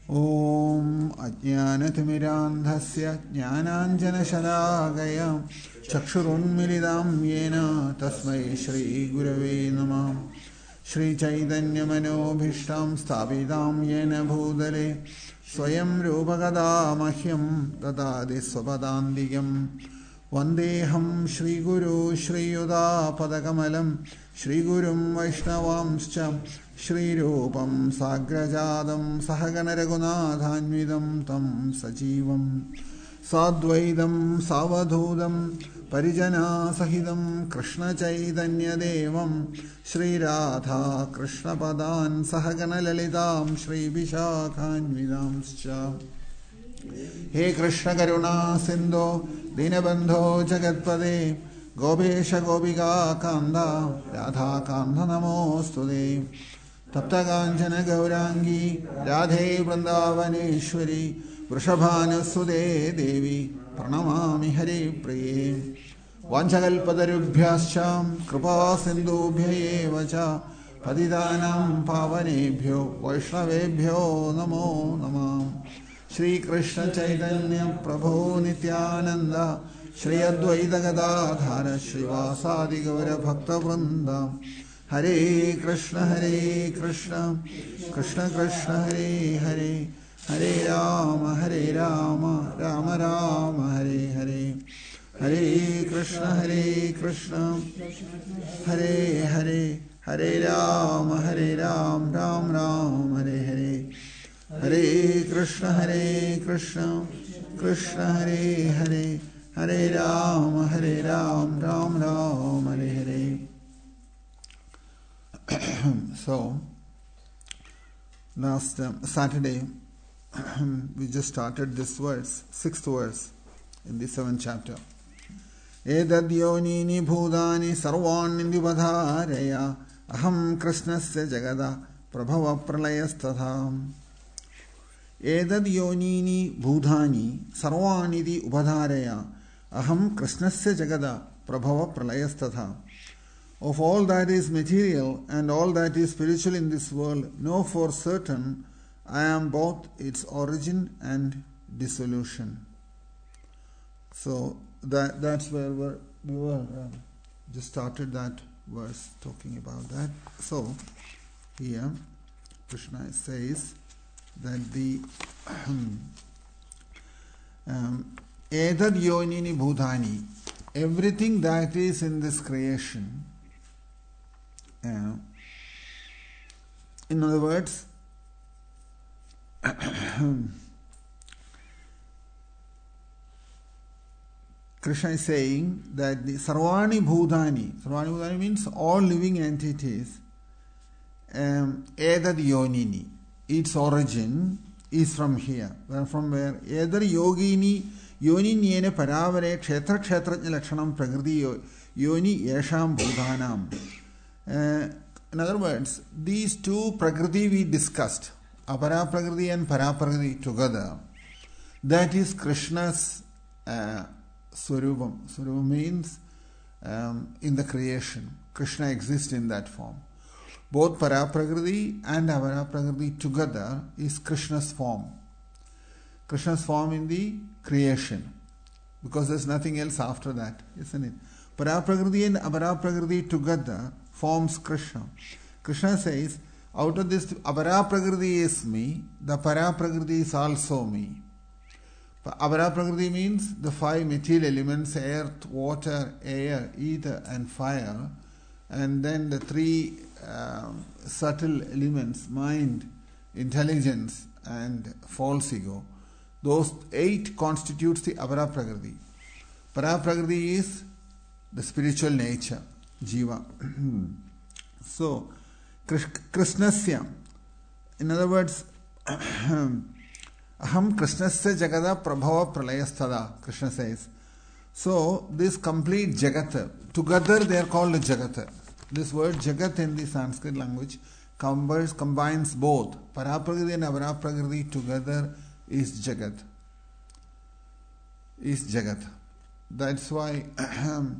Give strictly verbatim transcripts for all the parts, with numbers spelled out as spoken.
Om Ajnanatimirandhasya Jnananjanashalakaya Chakshurunmilidam Yena Tasmai Shri Gurave Namah. Shri Chaitanya Manobhishtam Sthapitam Yena Bhudale Swayam Rupagada Mahyam Dadadi Swapadandiyam Vandeham Shri Guru Shri Yuda Padakamalam Shri Gurum Vaishnavamscha Shri Rupam Sagrajadam Sahagana Raghunathanvidam Tam Sajivam Sadvaidam Savadhudam Parijana Sahidam Krishna Chaitanya Devam Shri Radha Krishna Padan Sahagana Lalitam Shri Vishakhanvidamscha. He Krishna Karuna Sindhu Dinabandho Jagatpade Gopesha Gopika Kanda Radha Kanda Namostude Tapta Kanchana Gaurangi Radhe Vrindavaneshwari Vrishabhanu Sude Devi Pranamami Hari Priye Vanchakalpatarubhyascha Kripa Sindhubhya Vacha Patitanam Pavanebhyo Vaishnavebhyo Namo Namah. Shri Krishna Chaitanya Prabhu Nityananda Shri Advaita Gadadhara Shri Vasadi Gaura Bhakta Vrinda. Hare Krishna Hare Krishna Krishna Krishna Hare Hare Hare Rama Hare Rama Rama Rama Hare Hare Hare Krishna Hare Krishna Hare Hare Hare Rama Hare Rama Rama Rama Hare Hare Hare Krishna Hare Krishna Krishna Hare Hare Hare Rama Hare Rama Rama Rama Hare Hare. So, last um, Saturday we just started this verse, sixth verse in the seventh chapter. Edad yonini bhudani sarvani nivadharaya aham krishnasya jagada prabhava pralayastadha. Edad yonini bhudani sarvani di ubadharaya aham krishnasya jagada prabhava pralayastadha. Of all that is material and all that is spiritual in this world, know for certain I am both its origin and dissolution. So that that's where we're, we were uh, just started that verse talking about that. So here Krishna says that the Edad yonini bhutani, everything that is in this creation, uh, in other words, Krishna is saying that the Sarvani Bhutani, Sarvani Bhutani means all living entities, um, Edad Yonini, its origin is from here. From where? Edar Yogini, Yoni Niene Paravare, Kshetra Kshetrajna Lakshanam Prakriti Yoni Yesham Bhutanam. Uh, in other words, these two Prakriti we discussed, Apara Prakriti and Para Prakriti together, that is Krishna's uh, Swarupam. Swarupam means um, in the creation. Krishna exists in that form. Both Paraprakriti and Avaraprakriti together is Krishna's form. Krishna's form in the creation. Because there's nothing else after that, isn't it? Paraprakriti and Avaraprakriti together forms Krishna. Krishna says, out of this Avaraprakriti is me, the Paraprakriti is also me. Avaraprakriti means the five material elements, earth, water, air, ether and fire, and then the three uh, subtle elements, mind, intelligence and false ego. Those eight constitutes the Avaraprakriti. Paraprakriti is the spiritual nature, Jiva. So, Krishnasya, in other words, Aham Krishnasya Jagada Prabhava Pralayastada, Krishna says. So, this complete Jagat, together they are called Jagat. This word Jagat in the Sanskrit language combines, combines both. Paraprakriti and Avaraprakriti together is Jagat. Is Jagat. That's why um,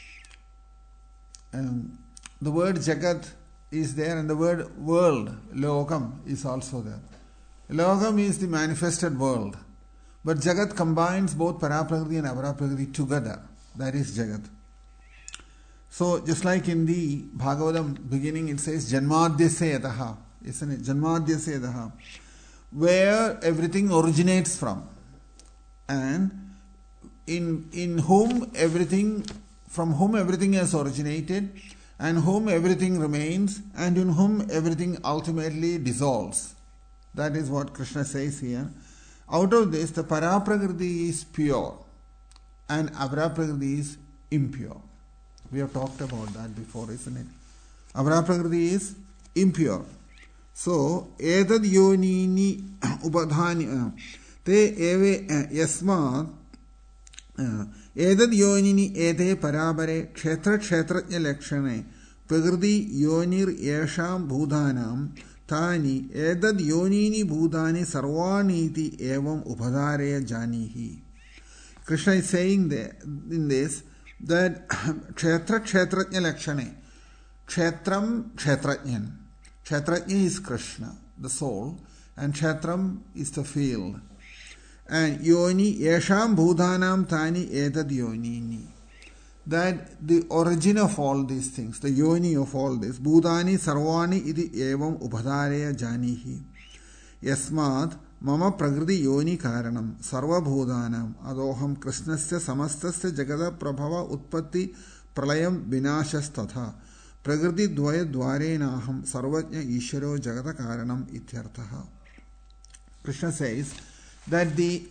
um, the word Jagat is there and the word world, Lokam, is also there. Lokam is the manifested world. But Jagat combines both Paraprakriti and Aparaprakriti together. That is Jagat. So, just like in the Bhagavatam beginning, it says Janmadhyasya yataha, isn't it? Janmadhyasya yataha, where everything originates from, and in in whom everything, from whom everything has originated, and whom everything remains, and in whom everything ultimately dissolves. That is what Krishna says here. Out of this, the Paraprakriti is pure, and Aparaprakriti is impure. We have talked about that before, isn't it? Aparaprakriti is impure. So, etad yonini upadhani te eve yasmat etad yonini ete parabare kshetra kshetrajna lakshane prakriti yonir yesham bhudhanam tani etad yonini bhudhani sarvaniti evam upadharaya janihi. Krishna is saying that in this that kshetra kshetrajna lakshane, kshetram kshetrajnan, kshetrajna is Krishna, the soul, and kshetram is the field, and yoni yesham bhudhanam tani etad yonini, that the origin of all these things, the yoni of all this, bhudhani sarvani iti evam upadharaya janihi yasmat mama prakriti yoni karanam sarva bhudanam adoham krishnasya samastasya jagada prabhava utpatti pralayam vinashas tatha prakriti dvaya dvarenaham sarvajna ishvaro jagata karanam ityarthaha. Krishna says that the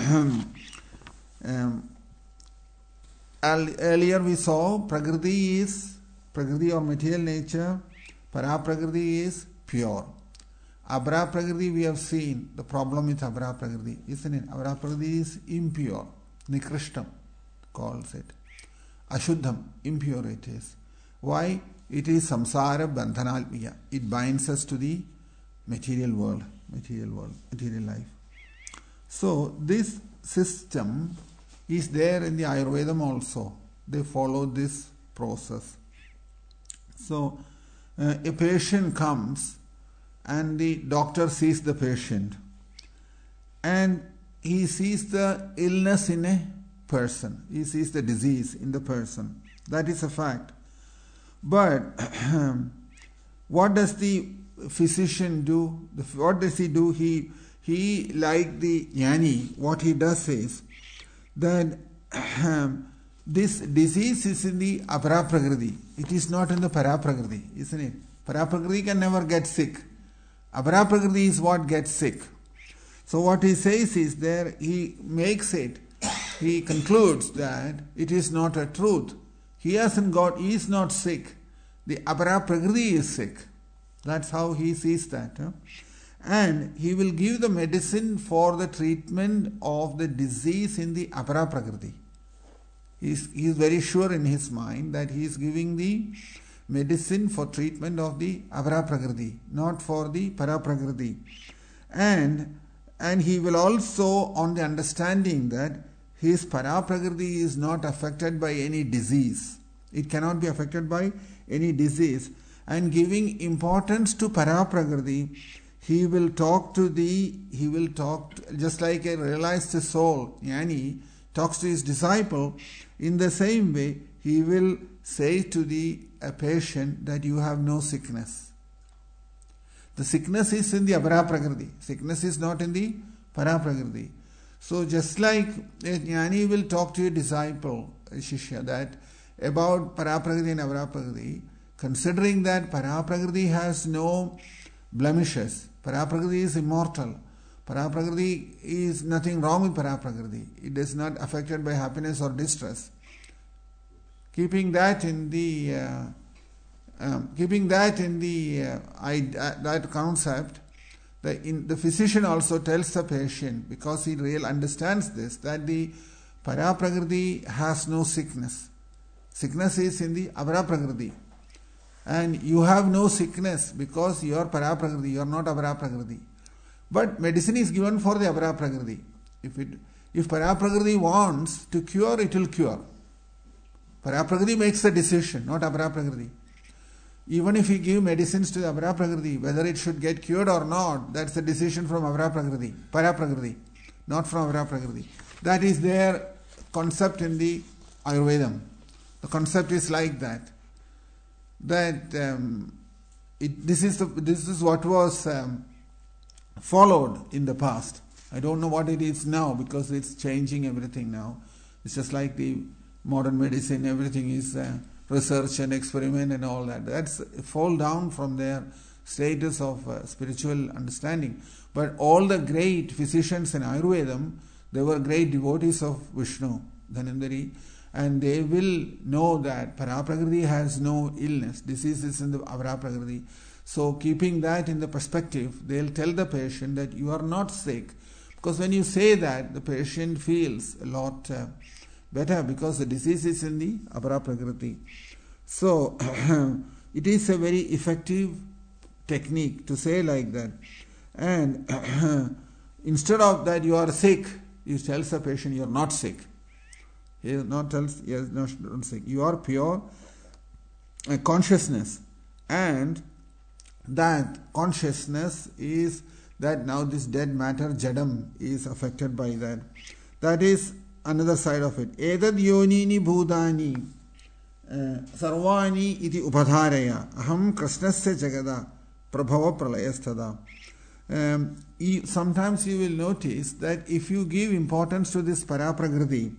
um, earlier we saw prakriti is prakriti or material nature, paraprakriti is pure. Aparaprakriti, we have seen the problem with Aparaprakriti, isn't it? Aparaprakriti is impure. Nikrishtam calls it. Ashuddham, impure it is. Why? It is samsara bandhanalmiya. It binds us to the material world, material world, material life. So this system is there in the Ayurvedam also. They follow this process. So uh, a patient comes and the doctor sees the patient and he sees the illness in a person. He sees the disease in the person. That is a fact. But what does the physician do? What does he do? He, he like the jnani, what he does is that this disease is in the Aparaprakriti. It is not in the Paraprakriti, isn't it? Paraprakriti can never get sick. Aparaprakriti is what gets sick. So what he says is there, he makes it, he concludes that it is not a truth. He hasn't got, he is not sick. The Aparaprakriti is sick. That's how he sees that. Huh? And he will give the medicine for the treatment of the disease in the Aparaprakriti. He is, he is very sure in his mind that he is giving the medicine for treatment of the Aparaprakriti, not for the Paraprakriti. And, and he will also, on the understanding that his Paraprakriti is not affected by any disease. It cannot be affected by any disease. And giving importance to Paraprakriti, he will talk to the, he will talk, to, just like a realized soul, Jnani, talks to his disciple, in the same way, he will say to the a patient that you have no sickness. The sickness is in the Aparaprakriti. Sickness is not in the Paraprakriti. So just like a Jnani will talk to a disciple, a Shishya, that about Paraprakriti and Aparaprakriti, considering that Paraprakriti has no blemishes, Paraprakriti is immortal, Paraprakriti is nothing wrong with Paraprakriti. It is not affected by happiness or distress. Keeping that in the uh, um, keeping that in the uh, I, uh, that concept, the in, the physician also tells the patient, because he really understands this, that the Paraprakriti has no sickness. Sickness is in the Aparaprakriti, and you have no sickness because you are Paraprakriti. You are not Aparaprakriti. But medicine is given for the Aparaprakriti. If it if Paraprakriti wants to cure, it will cure. Paraprakriti makes the decision, not Aparaprakriti. Even if you give medicines to the Apara Prakriti, whether it should get cured or not, that's a decision from Apara Prakriti, Para Prakriti, not from Apara Prakriti. That is their concept in the Ayurvedam. The concept is like that. That um, it, this is the, this is what was um, followed in the past. I don't know what it is now because it's changing everything now. It's just like the modern medicine, everything is uh, research and experiment and all that. That's fall down from their status of uh, spiritual understanding. But all the great physicians in Ayurvedam, they were great devotees of Vishnu, Dhanvantari, and they will know that Paraprakriti has no illness. Disease is in the Paraprakriti. So keeping that in the perspective, they'll tell the patient that you are not sick. Because when you say that, the patient feels a lot uh, better because the disease is in the Apara Prakriti. So it is a very effective technique to say like that. And instead of that you are sick, you tell the patient you are not sick. He is not tells he is not sick. You are pure uh, consciousness, and that consciousness is that now this dead matter, jadam, is affected by that. That is another side of it. Edad yonini bhudani sarvani iti upadharaya aham krishnasya jagada prabhava pralayastada. Um, you, sometimes you will notice that if you give importance to this Paraprakriti,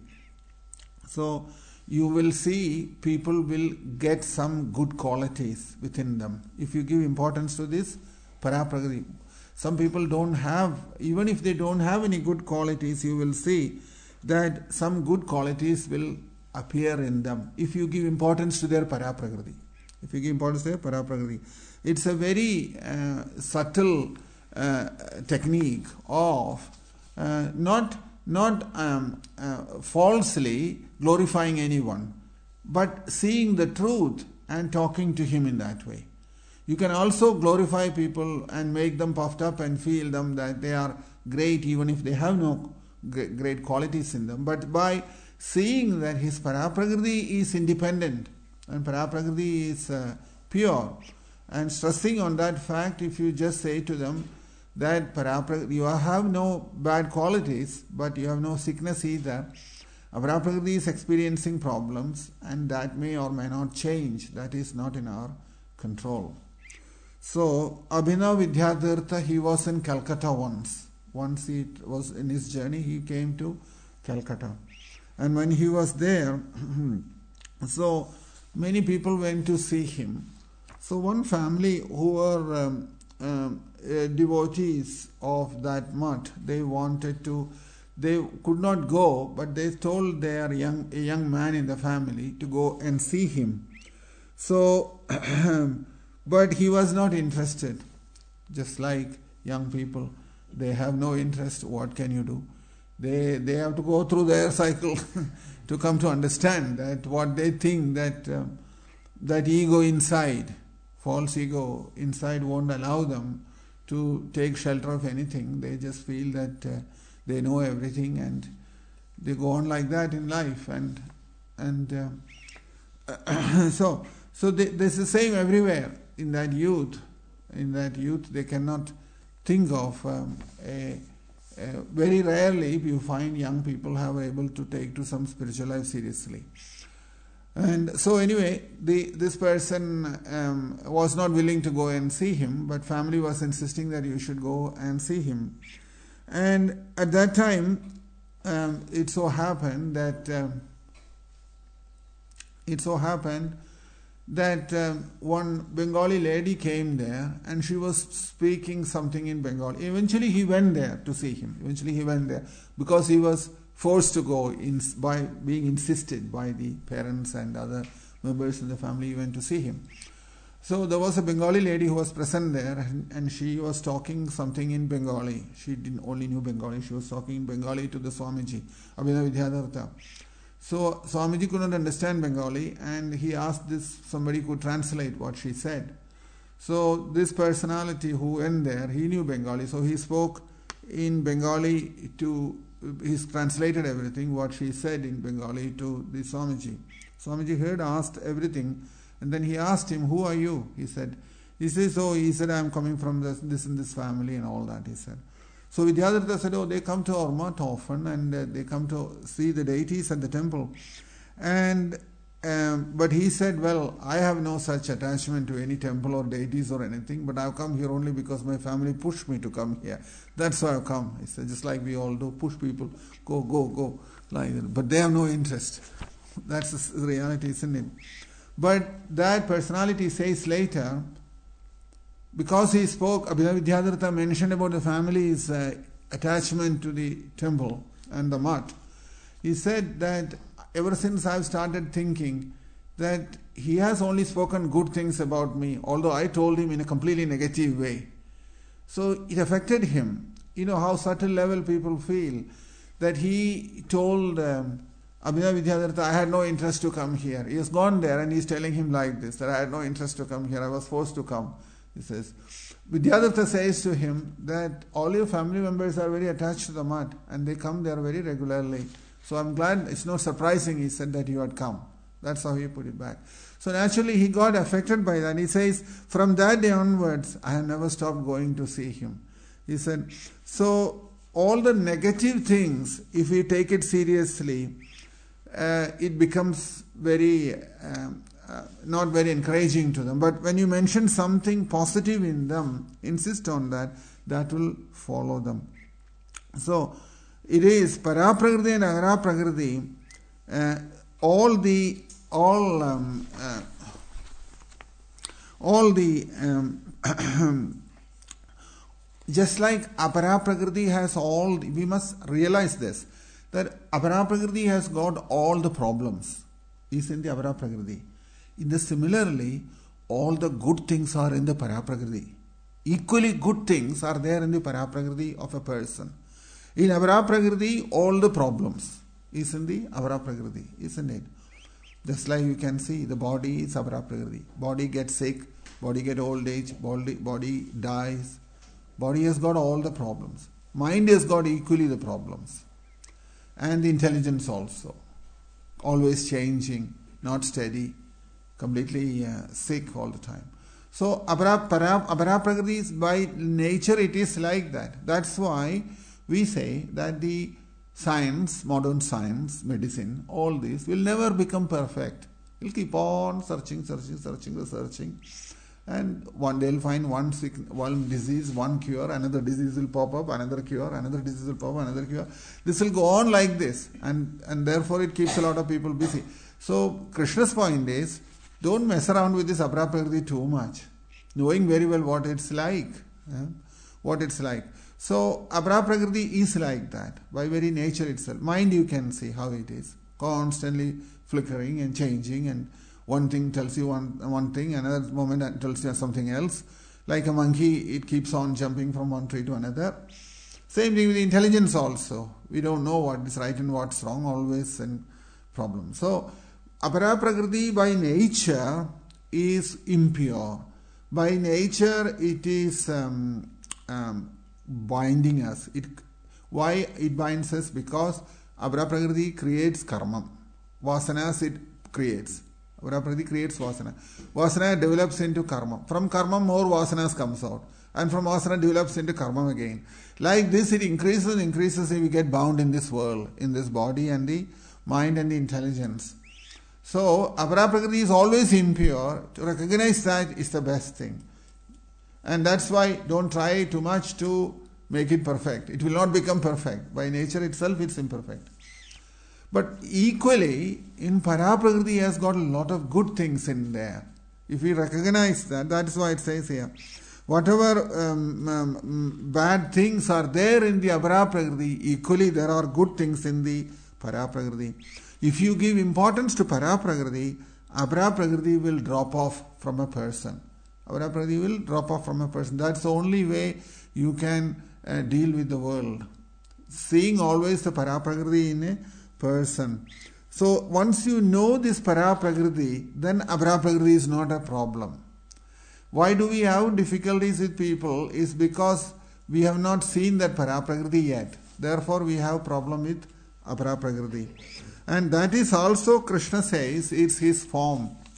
so you will see people will get some good qualities within them. If you give importance to this Paraprakriti, some people don't have, even if they don't have any good qualities, you will see that some good qualities will appear in them if you give importance to their Paraprakriti. If you give importance to their Paraprakriti. It's a very uh, subtle uh, technique of uh, not, not um, uh, falsely glorifying anyone, but seeing the truth and talking to him in that way. You can also glorify people and make them puffed up and feel them that they are great even if they have no great qualities in them. But by seeing that his Paraprakriti is independent and Paraprakriti is uh, pure, and stressing on that fact, if you just say to them that Paraprakriti, you have no bad qualities, but you have no sickness either. Paraprakriti is experiencing problems and that may or may not change. That is not in our control. So, Abhinav Vidyatirtha, he was in Calcutta once. Once he was in his journey, he came to Calcutta. And when he was there, so many people went to see him. So one family who were um, um, uh, devotees of that mutt, they wanted to, they could not go, but they told their young, a young man in the family to go and see him. So, but he was not interested. Just like young people, they have no interest. What can you do? They they have to go through their cycle to come to understand that what they think that uh, that ego inside, false ego inside, won't allow them to take shelter of anything. They just feel that uh, they know everything and they go on like that in life. And and uh, so so they, there's the same everywhere. In that youth, in that youth, they cannot think of um, a, a very rarely you find young people have able to take to some spiritual life seriously. And so anyway, the this person um, was not willing to go and see him, but family was insisting that you should go and see him. And at that time, um, it so happened that um, it so happened that um, one Bengali lady came there and she was speaking something in Bengali. Eventually he went there to see him. Eventually he went there because he was forced to go in, by being insisted by the parents and other members of the family. He went to see him. So there was a Bengali lady who was present there, and, and she was talking something in Bengali. She didn't only knew Bengali. She was talking in Bengali to the Swamiji, Abhinav Vidyatirtha. So Swamiji could not understand Bengali, and he asked this somebody could translate what she said. So this personality who went there, he knew Bengali, so he spoke in Bengali to, he translated everything what she said in Bengali to the Swamiji. Swamiji had asked everything, And then he asked him, who are you? He said, he says, oh, he said, I am coming from this, this and this family and all that, he said. So Vidyadharta said, oh, they come to our mat often and uh, they come to see the deities at the temple. And um, but he said, well, I have no such attachment to any temple or deities or anything, but I've come here only because my family pushed me to come here. That's why I've come. He said, just like we all do, push people, go, go, go, like that. But they have no interest. That's the reality, isn't it? But that personality says later, because he spoke, Vidyadharta mentioned about the family's uh, attachment to the temple and the mat. He said that ever since I've started thinking that he has only spoken good things about me, although I told him in a completely negative way. So it affected him. You know how subtle level people feel. That he told um, Abhinav Vidyadharta, I had no interest to come here. He has gone there and he's telling him like this, that I had no interest to come here, I was forced to come. He says, Vidyadharta says to him that all your family members are very attached to the mat and they come there very regularly. So I'm glad, it's not surprising, he said, that you had come. That's how he put it back. So naturally he got affected by that. He says, from that day onwards, I have never stopped going to see him. He said, so all the negative things, if we take it seriously, uh, it becomes very, um, uh, not very encouraging to them. But when you mention something positive in them, insist on that, that will follow them. So, it is Paraprakriti and Agaraprakriti, uh, all the all um, uh, all the um, just like Aparaprakriti has all, we must realize this, that Aparaprakriti has got all the problems is in the Aparaprakriti. In the similarly, all the good things are in the Paraprakriti. Equally good things are there in the Paraprakriti of a person. In Aparaprakriti, all the problems is in the Aparaprakriti, isn't it? Just like you can see, the body is Aparaprakriti. Body gets sick, body gets old age, body, body dies. Body has got all the problems. Mind has got equally the problems. And the intelligence also. Always changing, not steady, completely uh, sick all the time. So, Aparaprakriti is by nature it is like that. That's why we say that the science, modern science, medicine, all this will never become perfect. We'll keep on searching, searching, searching, researching. And one day they'll find one sick, one disease, one cure, another disease will pop up, another cure, another disease will pop up, another cure. This will go on like this. And, and therefore it keeps a lot of people busy. So Krishna's point is, don't mess around with this Aparaprakriti too much. Knowing very well what it's like. Yeah? What it's like. So, Aparaprakriti is like that, by very nature itself. Mind you can see how it is, constantly flickering and changing, and one thing tells you one, one thing, another moment tells you something else. Like a monkey, it keeps on jumping from one tree to another. Same thing with the intelligence also. We don't know what is right and what's wrong, always and problem. So, Aparaprakriti by nature is impure. By nature it is um, um, binding us. It, why it binds us? Because Aparaprakriti creates karma. Vasanas it creates. Aparaprakriti creates vasana. Vasana develops into karma. From karma more vasanas comes out. And from vasana develops into karma again. Like this it increases and increases and we get bound in this world, in this body and the mind and the intelligence. So Aparaprakriti is always impure. To recognize that is the best thing. And that's why don't try too much to make it perfect. It will not become perfect. By nature itself it's imperfect. But equally, in Paraprakriti has got a lot of good things in there. If we recognize that, that's why it says here, whatever um, um, bad things are there in the Aparaprakriti, equally there are good things in the Paraprakriti. If you give importance to Paraprakriti, Aparaprakriti will drop off from a person. Aparaprakriti will drop off from a person. That's the only way you can uh, deal with the world. Seeing always the Paraprakriti in a person. So once you know this Paraprakriti, then Aparaprakriti is not a problem. Why do we have difficulties with people? Is because we have not seen that Paraprakriti yet. Therefore we have problem with Aparaprakriti. And that is also, Krishna says, it's his form.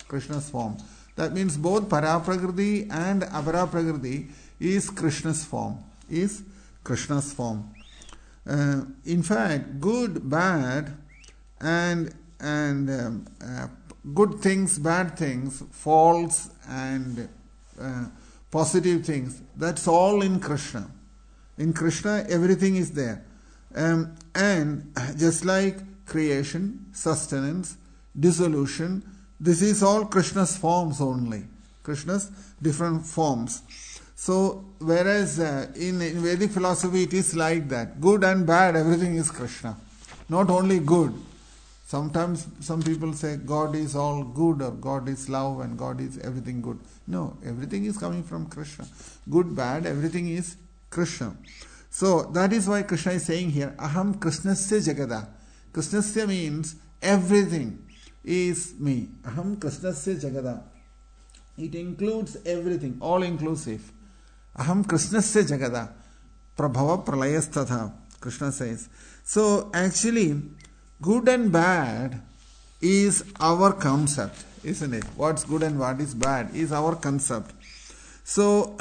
Krishna's form. That means both Paraprakriti and Aparaprakriti is Krishna's form. Is Krishna's form. Uh, in fact, good, bad, and and um, uh, good things, bad things, false and uh, positive things, that's all in Krishna. In Krishna, everything is there. Um, and just like creation, sustenance, dissolution, this is all Krishna's forms only. Krishna's different forms. So, whereas uh, in, in Vedic philosophy it is like that. Good and bad, everything is Krishna. Not only good. Sometimes some people say God is all good or God is love and God is everything good. No, everything is coming from Krishna. Good, bad, everything is Krishna. So that is why Krishna is saying here, Aham Krishnasya Jagada. Krishnasya means everything is me. Aham Krishnasya Jagada. It includes everything, all inclusive. Aham Krishnasya Jagada. Prabhava Pralayasthatha. Krishna says. So actually, good and bad is our concept, isn't it? What's good and what is bad is our concept. So,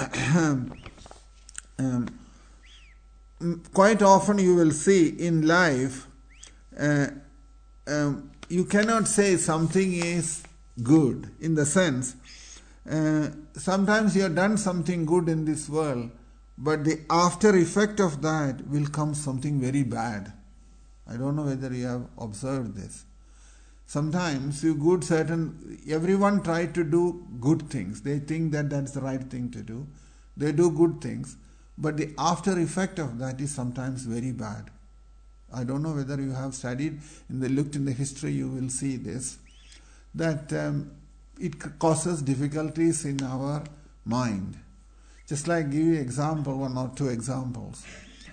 um, quite often you will see in life, uh, um, you cannot say something is good in the sense, uh, sometimes you have done something good in this world, but the after effect of that will come something very bad. I don't know whether you have observed this. Sometimes you good certain, everyone try to do good things. They think that that's the right thing to do. They do good things. But the after effect of that is sometimes very bad. I don't know whether you have studied, in the looked in the history, you will see this. That um, it causes difficulties in our mind. Just like give you example, one or two examples.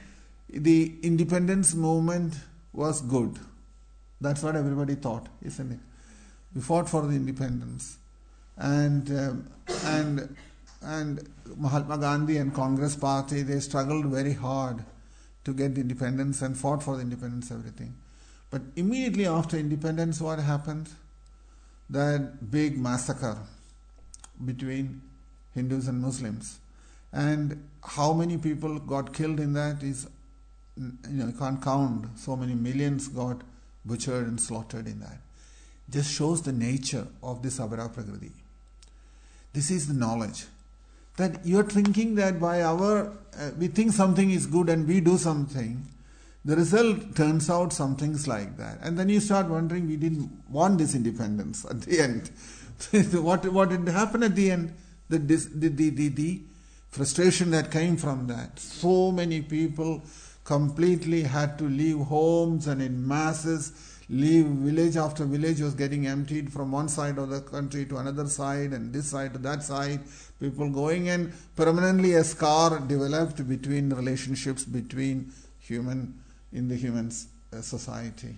The independence movement was good. That's what everybody thought, isn't it? We fought for the independence. And um, and and Mahatma Gandhi and Congress Party, they struggled very hard to get the independence and fought for the independence, everything. But immediately after independence, what happened? That big massacre between Hindus and Muslims. And how many people got killed in that is, you know, you can't count. So many millions got butchered and slaughtered in that. Just shows the nature of this Aparaprakriti. This is the knowledge. That you're thinking that by our, uh, we think something is good and we do something, the result turns out some things like that. And then you start wondering, we didn't want this independence at the end. what, what did happen at the end? The, the, the, the, the frustration that came from that. So many people completely had to leave homes and in masses, leave village after village was getting emptied from one side of the country to another side and this side to that side. People going, and permanently a scar developed between relationships between human, in the human society.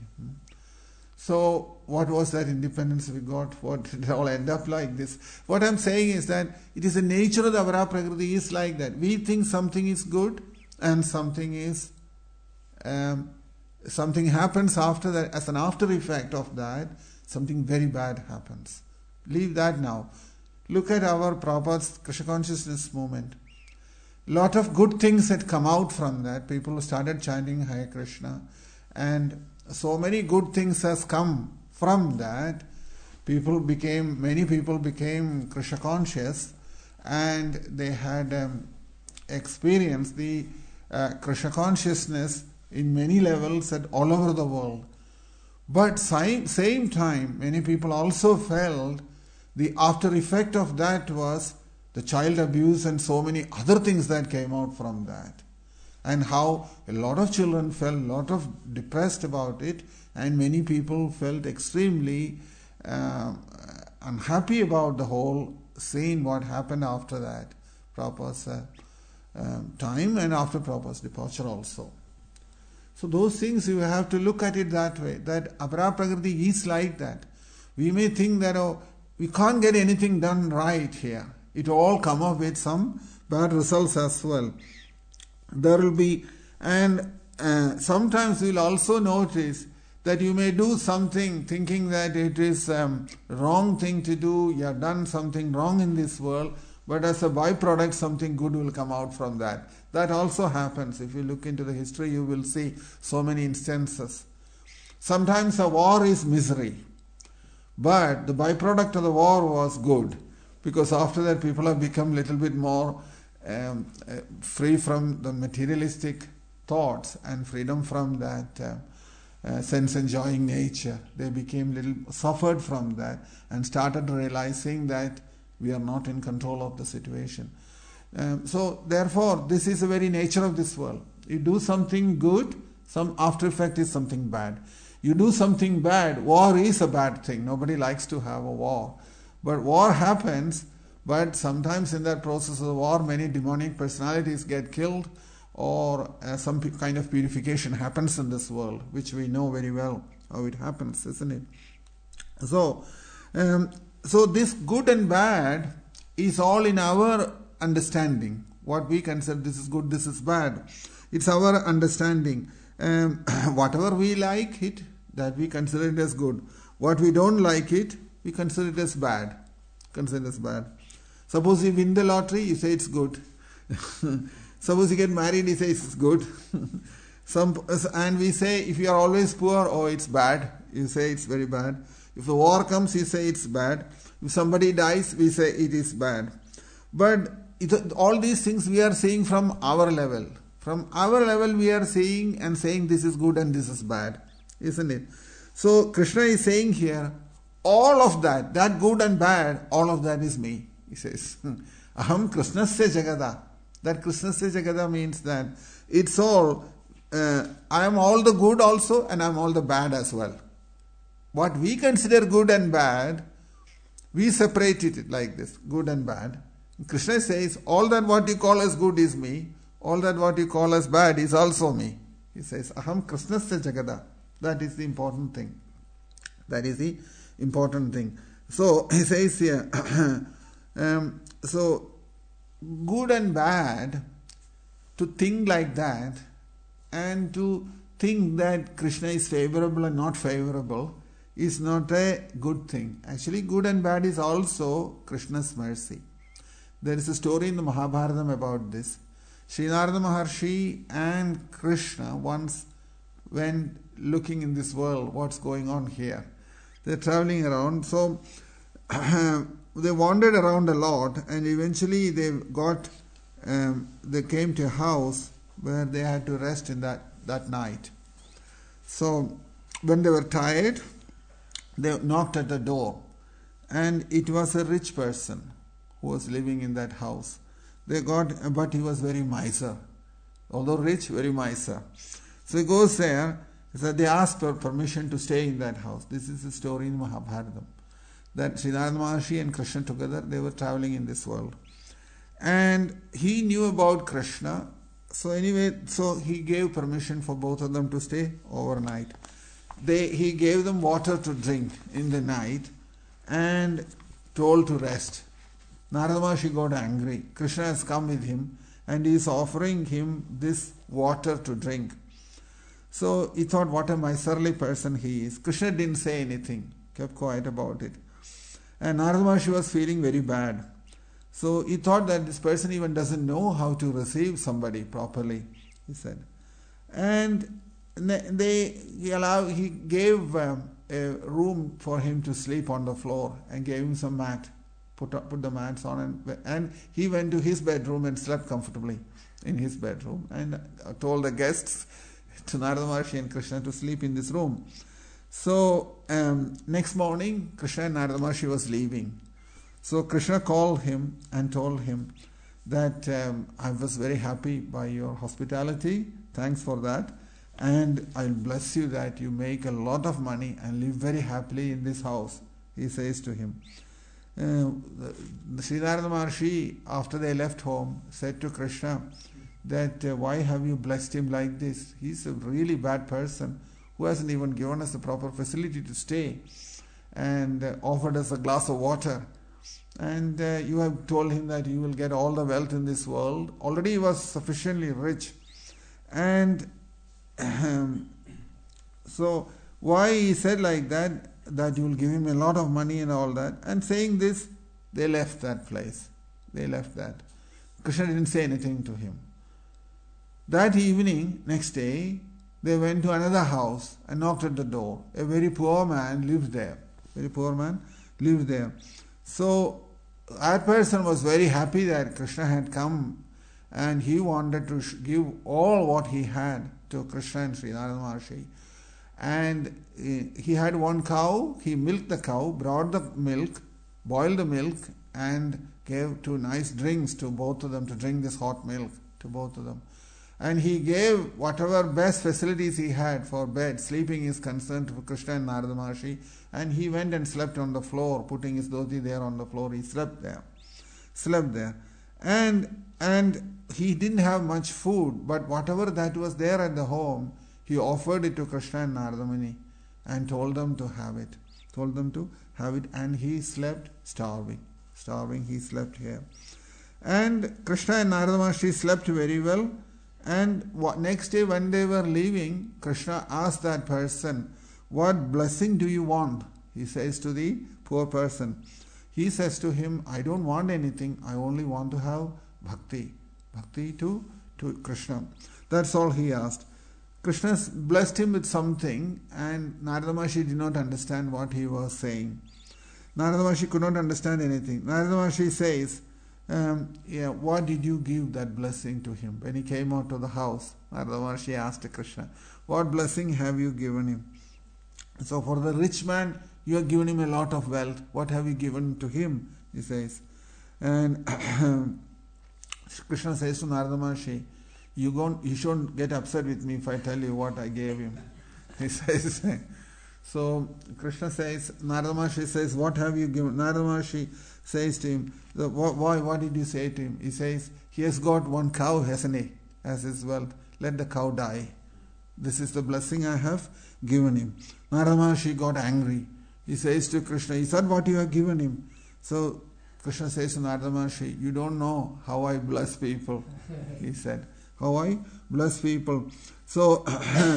So what was that independence we got? What did it all end up like this? What I'm saying is that it is the nature of the Aparaprakriti is like that. We think something is good and something is um, something happens after that, as an after effect of that, something very bad happens. Leave that now. Look at our Prabhupada's Krishna consciousness movement. Lot of good things had come out from that. People started chanting Hare Krishna, and so many good things has come from that. People became, many people became Krishna conscious, and they had um, experienced the uh, Krishna consciousness in many levels at all over the world. But same, same time, many people also felt the after effect of that was the child abuse and so many other things that came out from that. And how a lot of children felt a lot of depressed about it, and many people felt extremely uh, unhappy about the whole scene, what happened after that, Prabhupada's uh, um, time and after Prabhupada's departure also. So those things you have to look at it that way, that Aparaprakriti is like that. We may think that, oh, we can't get anything done right here. It will all come up with some bad results as well. There will be, and uh, sometimes we will also notice that you may do something thinking that it is a um, wrong thing to do, you have done something wrong in this world, but as a byproduct something good will come out from that. That also happens. If you look into the history, you will see so many instances. Sometimes a war is misery, but the byproduct of the war was good, because after that people have become a little bit more um, uh, free from the materialistic thoughts and freedom from that uh, uh, sense-enjoying nature. They became little suffered from that and started realizing that we are not in control of the situation. Um, so therefore, this is the very nature of this world. You do something good, some after effect is something bad. You do something bad, war is a bad thing. Nobody likes to have a war. But war happens, but sometimes in that process of the war, many demonic personalities get killed, or uh, some p- kind of purification happens in this world, which we know very well how it happens, isn't it? So, um, so this good and bad is all in our understanding. What we consider this is good, this is bad. It's our understanding. Um, whatever we like it, that we consider it as good. What we don't like it, we consider it as bad. Consider it as bad. Suppose you win the lottery, you say it's good. Suppose you get married, you say it's good. Some, and we say if you are always poor, oh it's bad. You say it's very bad. If the war comes, you say it's bad. If somebody dies, we say it is bad. But it, all these things we are seeing from our level. From our level we are seeing and saying this is good and this is bad. Isn't it? So Krishna is saying here, all of that, that good and bad, all of that is me. He says, Aham Krishnasya Jagada. That Krishnasya Jagada means that it's all, uh, I am all the good also and I am all the bad as well. What we consider good and bad, we separate it like this, good and bad. Krishna says, all that what you call as good is me, all that what you call as bad is also me. He says, Aham Krishnasya Jagada. That is the important thing. That is the important thing. So he says here, um, so good and bad, to think like that and to think that Krishna is favorable and not favorable is not a good thing. Actually, good and bad is also Krishna's mercy. There is a story in the Mahabharata about this. Sri Narada Maharshi and Krishna once went looking in this world, what's going on here. They're traveling around. So they wandered around a lot, and eventually they got, um, they came to a house where they had to rest in that, that night. So when they were tired, they knocked at the door, and it was a rich person who was living in that house. They got, but he was very miser. Although rich, very miser. So he goes there. So they asked for permission to stay in that house. This is the story in Mahabharata. That Sri Narada Maharshi and Krishna together, they were traveling in this world. And he knew about Krishna. So anyway, so he gave permission for both of them to stay overnight. They, he gave them water to drink in the night and told to rest. Narada Maharshi got angry. Krishna has come with him and he is offering him this water to drink. So he thought, what a miserly person he is. Krishna didn't say anything, kept quiet about it. And Narada Maharshi was feeling very bad. So he thought that this person even doesn't know how to receive somebody properly, he said. And they, he, allowed, he gave um, a room for him to sleep on the floor and gave him some mat. Put, up, put the mats on, and, and he went to his bedroom and slept comfortably in his bedroom and told the guests, to Narada Maharshi and Krishna, to sleep in this room. So um, next morning, Krishna and Narada Maharshi was leaving. So Krishna called him and told him that um, I was very happy by your hospitality. Thanks for that. And I'll bless you that you make a lot of money and live very happily in this house, he says to him. Uh, Sri Narada Maharshi, after they left home, said to Krishna that uh, why have you blessed him like this? He's a really bad person who hasn't even given us the proper facility to stay and uh, offered us a glass of water. And uh, you have told him that you will get all the wealth in this world. Already he was sufficiently rich. And um, so Why he said like that, that you will give him a lot of money and all that. And saying this, they left that place. They left that. Krishna didn't say anything to him. That evening, next day, they went to another house and knocked at the door. A very poor man lived there. Very poor man lived there. So that person was very happy that Krishna had come, and he wanted to give all what he had to Krishna and Sri Narada Maharshi. And he had one cow, he milked the cow, brought the milk, boiled the milk, and gave two nice drinks to both of them, to drink this hot milk to both of them. And he gave whatever best facilities he had for bed, sleeping is concerned, to Krishna and Narada Maharshi. And he went and slept on the floor, putting his dhoti there on the floor. He slept there. Slept there. And, and he didn't have much food, but whatever that was there at the home, he offered it to Krishna and Narada Muni and told them to have it. Told them to have it. And he slept starving. Starving, he slept here. And Krishna and Narada Maharshi slept very well. And next day when they were leaving, Krishna asked that person, what blessing do you want? He says to the poor person. He says to him, I don't want anything. I only want to have bhakti. Bhakti to, to Krishna. That's all he asked. Krishna blessed him with something, and Narada Maharshi did not understand what he was saying. Narada Maharshi could not understand anything. Narada Maharshi says, Um, yeah, what did you give that blessing to him? When he came out of the house, Narada Maharshi asked Krishna, what blessing have you given him? So for the rich man, you have given him a lot of wealth. What have you given to him? He says. And Krishna says to Narada Maharshi, you, go, you shouldn't get upset with me if I tell you what I gave him. He says. So Krishna says, Narada Maharshi says, what have you given? Narada Maharshi says to him, why, what did you say to him? He says, he has got one cow, hasn't he, as his wealth. Let the cow die. This is the blessing I have given him. Narada Maharshi got angry. He says to Krishna, he said, what you have given him? So Krishna says to Narada Maharshi, you don't know how I bless people. He said, how I bless people. So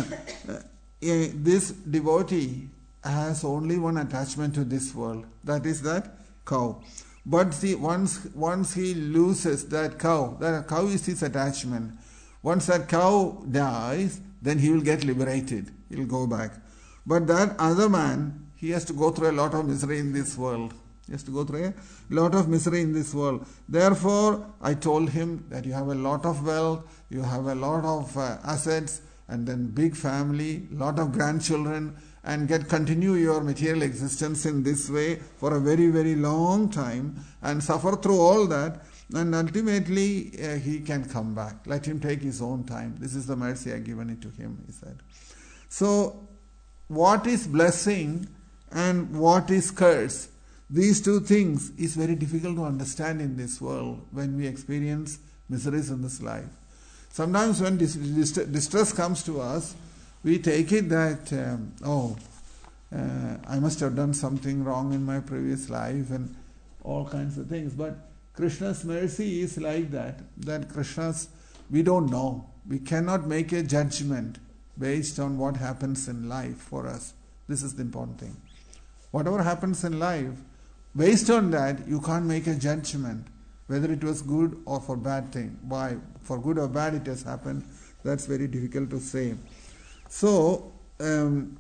this devotee has only one attachment to this world. That is that cow. But see, once once he loses that cow, that cow is his attachment. Once that cow dies, then he will get liberated. He will go back. But that other man, he has to go through a lot of misery in this world. He has to go through a lot of misery in this world. Therefore, I told him that you have a lot of wealth, you have a lot of uh, assets, and then big family, lot of grandchildren, and get continue your material existence in this way for a very, very long time and suffer through all that, and ultimately uh, he can come back. Let him take his own time. This is the mercy I have given it to him, he said. So, what is blessing and what is curse? These two things is very difficult to understand in this world when we experience miseries in this life. Sometimes when distress comes to us, we take it that, um, oh, uh, I must have done something wrong in my previous life and all kinds of things. But Krishna's mercy is like that, that Krishna's, we don't know. We cannot make a judgment based on what happens in life for us. This is the important thing. Whatever happens in life, based on that, you can't make a judgment whether it was good or for bad thing. Why? For good or bad it has happened. That's very difficult to say. So, um,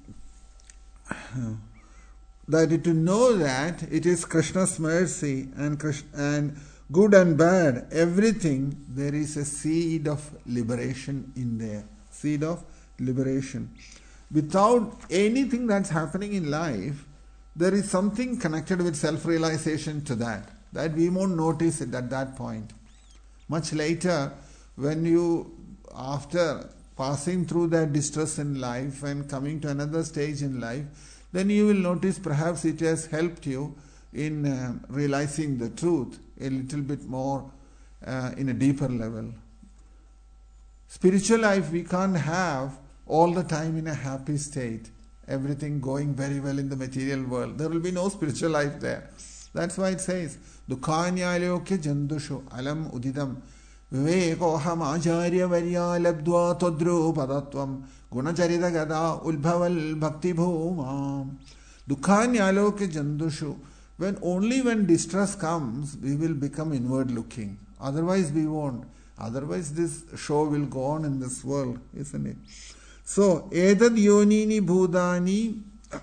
that to know that it is Krishna's mercy and Krishna, and good and bad, everything, there is a seed of liberation in there. Seed of liberation. Without anything that's happening in life, there is something connected with self-realization to that. That we won't notice it at that point. Much later, when you, after passing through that distress in life and coming to another stage in life, then you will notice perhaps it has helped you in uh, realizing the truth a little bit more uh, in a deeper level. Spiritual life we can't have all the time in a happy state, everything going very well in the material world. There will be no spiritual life there. That's why it says, Dukkanyalokya jandushu alam udidam. Vivekoham acharya varya labdva tadrupadatvam gunacharita gada ulbhaval bhakti bhuma. Dukkhanyaloke jandushu. When only when distress comes, we will become inward looking. Otherwise we won't. Otherwise this show will go on in this world, isn't it? So, edad yonini bhudani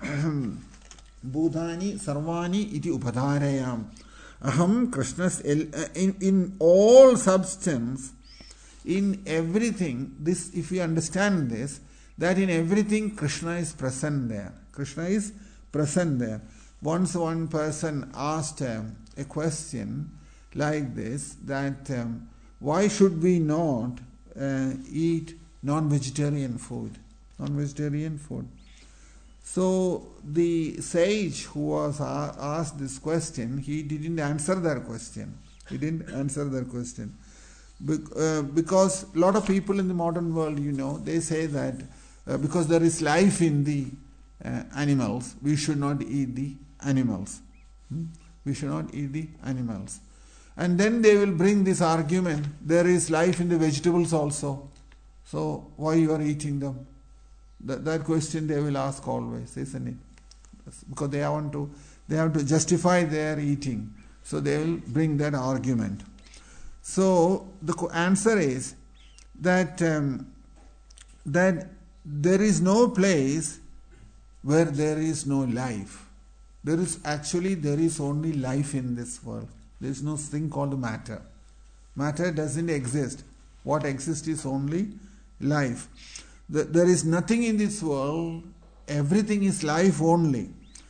bhudani sarvani iti upadharayam. Aham Krishna's in, in all substance, in everything, this, if you understand this, that in everything Krishna is present there. Krishna is present there. Once one person asked um, a question like this, that um, why should we not uh, eat non-vegetarian food? Non-vegetarian food. So the sage who was a- asked this question, he didn't answer that question. He didn't answer that question. Be- uh, because a lot of people in the modern world, you know, they say that uh, because there is life in the uh, animals, we should not eat the animals. Hmm? We should not eat the animals. And then they will bring this argument, there is life in the vegetables also. So why you are eating them? That, that question they will ask always, isn't it? Because they want to, they have to justify their eating. So they will bring that argument. So the answer is that um, that there is no place where there is no life. There is actually, there is only life in this world. There is no thing called matter. Matter doesn't exist. What exists is only life. The, there is nothing in this world. Everything is life only.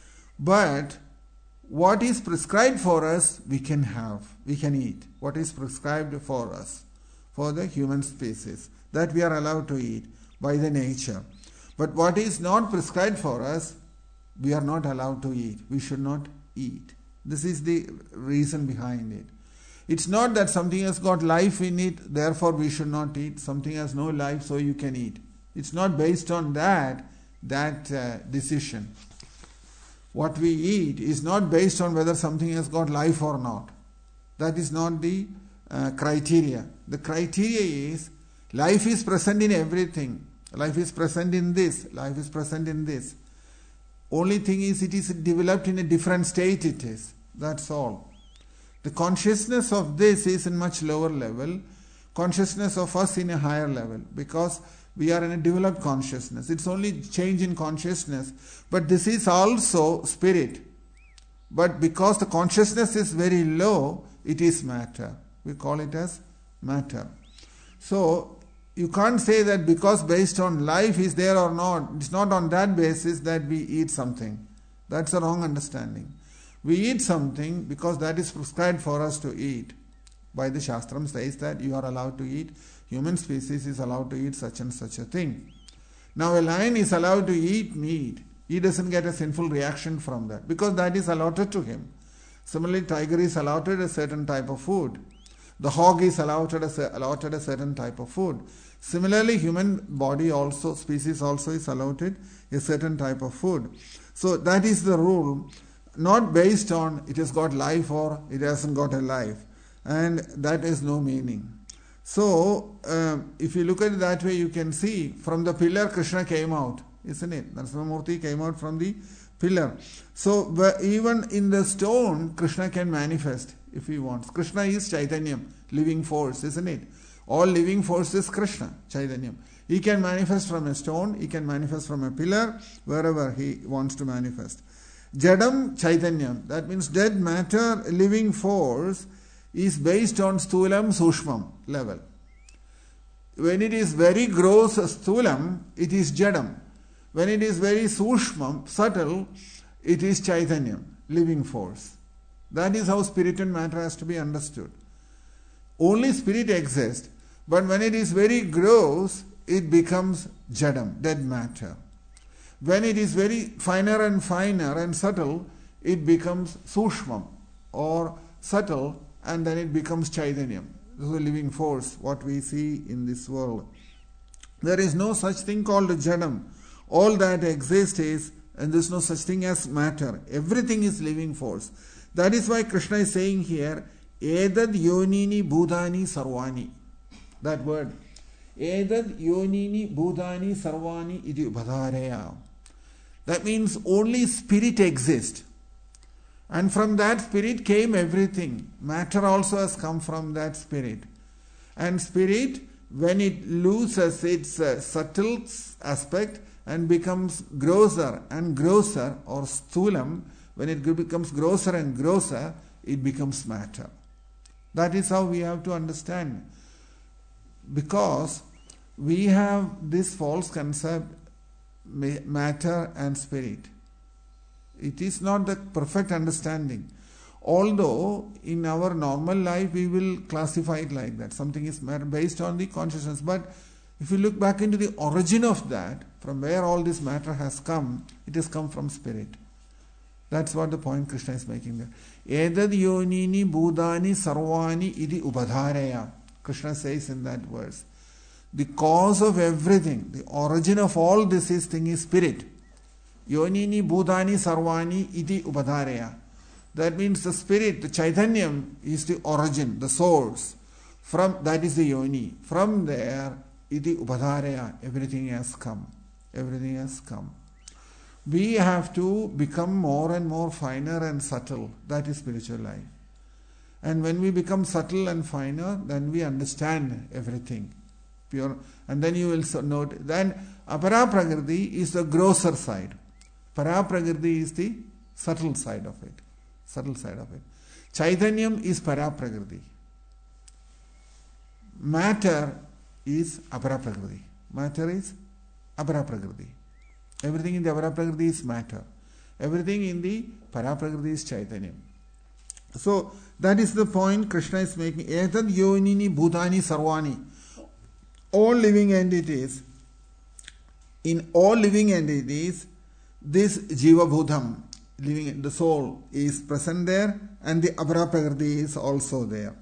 But what is prescribed for us, we can have. We can eat. What is prescribed for us, for the human species, that we are allowed to eat by the nature. But what is not prescribed for us, we are not allowed to eat. We should not eat. This is the reason behind it. It's not that something has got life in it, therefore we should not eat. Something has no life, so you can eat. It's not based on that, that uh, decision. What we eat is not based on whether something has got life or not. That is not the uh, criteria. The criteria is life is present in everything. Life is present in this. Life is present in this. Only thing is it is developed in a different state it is. That's all. The consciousness of this is in much lower level. Consciousness of us in a higher level. Because we are in a developed consciousness. It's only change in consciousness. But this is also spirit. But because the consciousness is very low, it is matter. We call it as matter. So, you can't say that because based on life is there or not, it's not on that basis that we eat something. That's a wrong understanding. We eat something because that is prescribed for us to eat. By the Shastram says that you are allowed to eat, human species is allowed to eat such and such a thing. Now a lion is allowed to eat meat. He doesn't get a sinful reaction from that because that is allotted to him. Similarly, tiger is allotted a certain type of food. The hog is allotted a, allotted a certain type of food. Similarly, human body also, species also is allotted a certain type of food. So that is the rule, not based on it has got life or it hasn't got a life. And that has no meaning. So, um, if you look at it that way, you can see from the pillar Krishna came out, isn't it? Narasimhamurti came out from the pillar. So, even in the stone, Krishna can manifest if he wants. Krishna is Chaitanyam, living force, isn't it? All living force is Krishna, Chaitanyam. He can manifest from a stone, he can manifest from a pillar, wherever he wants to manifest. Jadam Chaitanyam, that means dead matter, living force, is based on Sthulam Sushmam level. When it is very gross Sthulam, it is Jadam. When it is very Sushmam, subtle, it is Chaitanyam, living force. That is how spirit and matter has to be understood. Only spirit exists, but when it is very gross, it becomes Jadam, dead matter. When it is very finer and finer and subtle, it becomes Sushmam or subtle, and then it becomes Chaitanyam. This is a living force, what we see in this world. There is no such thing called Jadam. All that exists is, and there is no such thing as matter. Everything is living force. That is why Krishna is saying here, Edad yonini bhudani sarvani. that word. Edad yonini bhutani sarvani iti ubhadhareya. That means only spirit exists. And from that spirit came everything. Matter also has come from that spirit. And spirit, when it loses its uh, subtle aspect and becomes grosser and grosser, or sthulam, when it becomes grosser and grosser, it becomes matter. That is how we have to understand. Because we have this false concept, matter and spirit. It is not the perfect understanding. Although in our normal life we will classify it like that. Something is based on the consciousness. But if you look back into the origin of that, from where all this matter has come, it has come from spirit. That's what the point Krishna is making there. Edad yonini bhutani sarvani iti ubhadhareya. Krishna says in that verse. The cause of everything, the origin of all this is thing is spirit. Yonini bhutani sarvani iti ubhadhareya. That means the spirit, the Chaitanyam is the origin, the source. From that is the yoni. From there, iti ubhadhareya, everything has come. Everything has come. We have to become more and more finer and subtle. That is spiritual life. And when we become subtle and finer, then we understand everything. Pure. And then you will note, then apara prakriti is the grosser side. Para prakriti is the subtle side of it. Subtle side of it. Chaitanyam is para prakriti. Matter is apara prakriti. Matter is apara prakriti. Everything in the apara prakriti is matter. Everything in the para prakriti is Chaitanyam. So that is the point Krishna is making. Etad yonini bhutani sarvani. All living entities, in all living entities, this jiva bhutam, living the soul, is present there, and the apara prakriti is also there.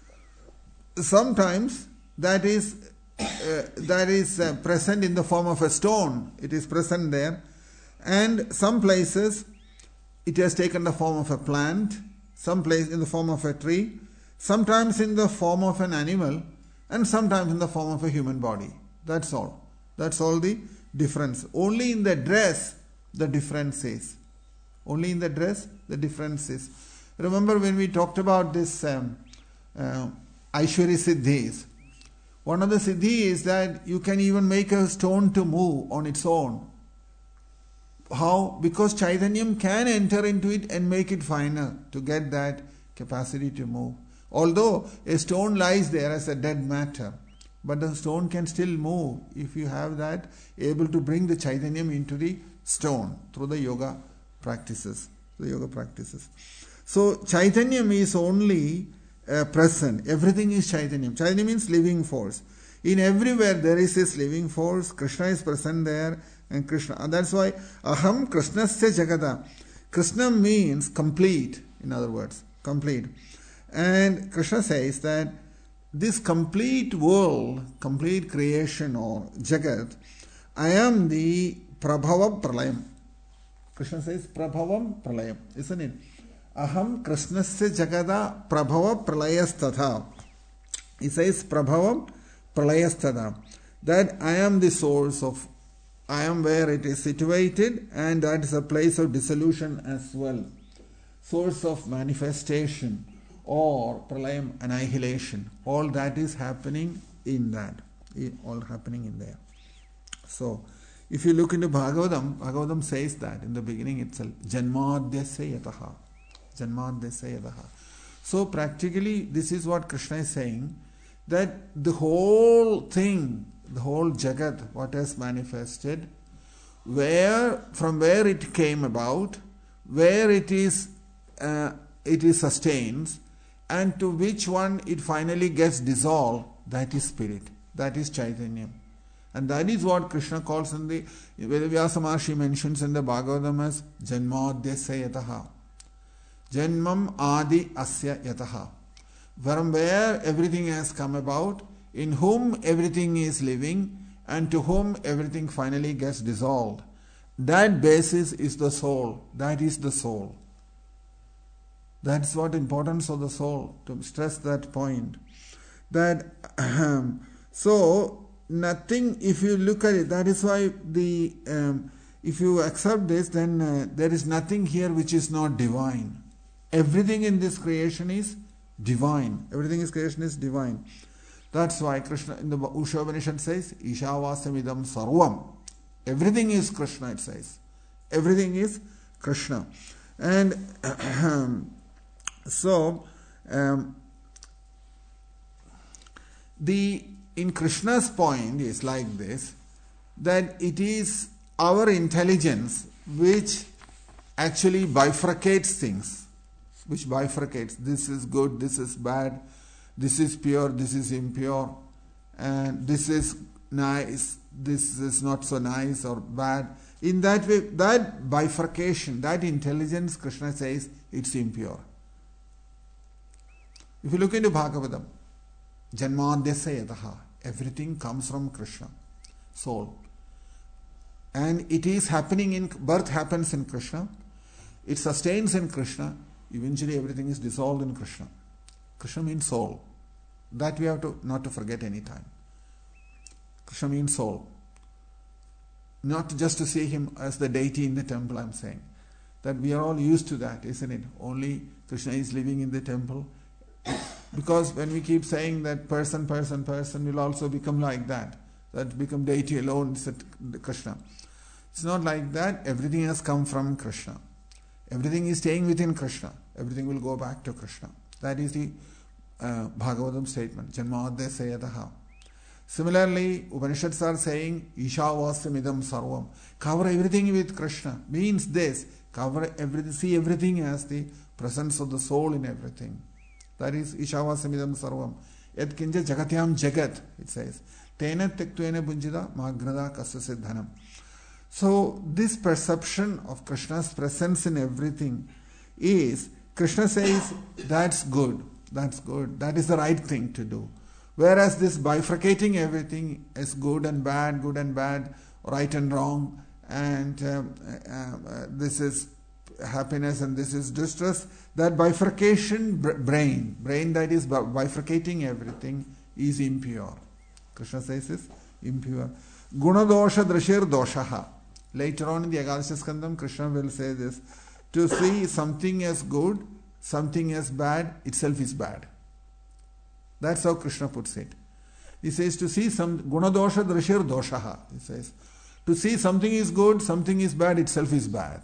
Sometimes that is uh, that is uh, present in the form of a stone. It is present there, and some places it has taken the form of a plant, some place in the form of a tree, sometimes in the form of an animal, and sometimes in the form of a human body. That's all. That's all the difference. Only in the dress the difference is. Only in the dress the difference is. Remember when we talked about this um, uh, Aishwari Siddhis. One of the Siddhi is that you can even make a stone to move on its own. How? Because Chaitanyam can enter into it and make it finer to get that capacity to move. Although a stone lies there as a dead matter, but the stone can still move if you have that, able to bring the Chaitanyam into the stone through the yoga practices. The yoga practices. So Chaitanyam is only uh, present. Everything is Chaitanyam. Chaitanyam means living force. In everywhere there is this living force. Krishna is present there, and Krishna. And that's why Aham Krishnasya Jagata. Krishna means complete. In other words, complete. And Krishna says that this complete world, complete creation or Jagat, I am the Prabhava Pralayam. Krishna says Prabhavam Pralayam, isn't it? Aham Krishnasya Jagada Prabhava Pralayastadha. He says Prabhavam Pralayastadha. That I am the source of, I am where it is situated, and that is a place of dissolution as well. Source of manifestation. Or pralayam, annihilation. All that is happening in that. All happening in there. So, if you look into Bhagavatam, Bhagavatam says that in the beginning itself. Janmadhyasya yataha. Janmadhyasya yataha. So, practically, this is what Krishna is saying. That the whole thing, the whole Jagat, what has manifested, where, from where it came about, where it is, uh, it is sustains, and to which one it finally gets dissolved, that is spirit, that is Chaitanya. And that is what Krishna calls in the, Vyasa Maharshi mentions in the Bhagavatam as Janmadhyasya yataha. Janmam adi asya yataha. From where everything has come about, in whom everything is living, and to whom everything finally gets dissolved. That basis is the soul. That is the soul. That's what importance of the soul, to stress that point. That um, So nothing, if you look at it, that is why the um, if you accept this, then uh, there is nothing here which is not divine. Everything in this creation is divine. Everything in creation is divine. That's why Krishna in the Ushopanishad says, Ishavasamidam sarvam. Everything is Krishna, it says. Everything is Krishna. And so, um, the in Krishna's point is like this, that it is our intelligence which actually bifurcates things, which bifurcates. This is good, this is bad, this is pure, this is impure, and this is nice, this is not so nice or bad. In that way, that bifurcation, that intelligence, Krishna says, it's impure. If you look into Bhagavatam, Janmadhyasya yataha, everything comes from Krishna, soul. And it is happening in, birth happens in Krishna, it sustains in Krishna, eventually everything is dissolved in Krishna. Krishna means soul. That we have to not to forget any time. Krishna means soul. Not just to see him as the deity in the temple, I am saying. That we are all used to that, isn't it? Only Krishna is living in the temple. Because when we keep saying that person, person, person will also become like that. That become deity alone, it's Krishna. It's not like that. Everything has come from Krishna. Everything is staying within Krishna. Everything will go back to Krishna. That is the uh, Bhagavatam statement. Janmadhyasya yataha. Similarly, Upanishads are saying, Ishavasamidam sarvam. Cover everything with Krishna. Means this, cover everything, see everything as the presence of the soul in everything. That is Ishavasamidam sarvam. Yat kinja jagatyam jagat, it says. Tena tektuena bunjida magrada kasya siddhanam. So, this perception of Krishna's presence in everything is, Krishna says, that's good, that's good, that is the right thing to do. Whereas this bifurcating everything as good and bad, good and bad, right and wrong, and um, uh, uh, this is happiness and this is distress, that bifurcation, brain, brain that is bifurcating everything is impure. Krishna says is impure. Gunadosha drashir doshaha. Later on in the Ekadasha Skandam, Krishna will say this. To see something as good, something as bad, itself is bad. That's how Krishna puts it. He says to see some gunadosha drashir doshaha. He says to see something is good, something is bad, itself is bad.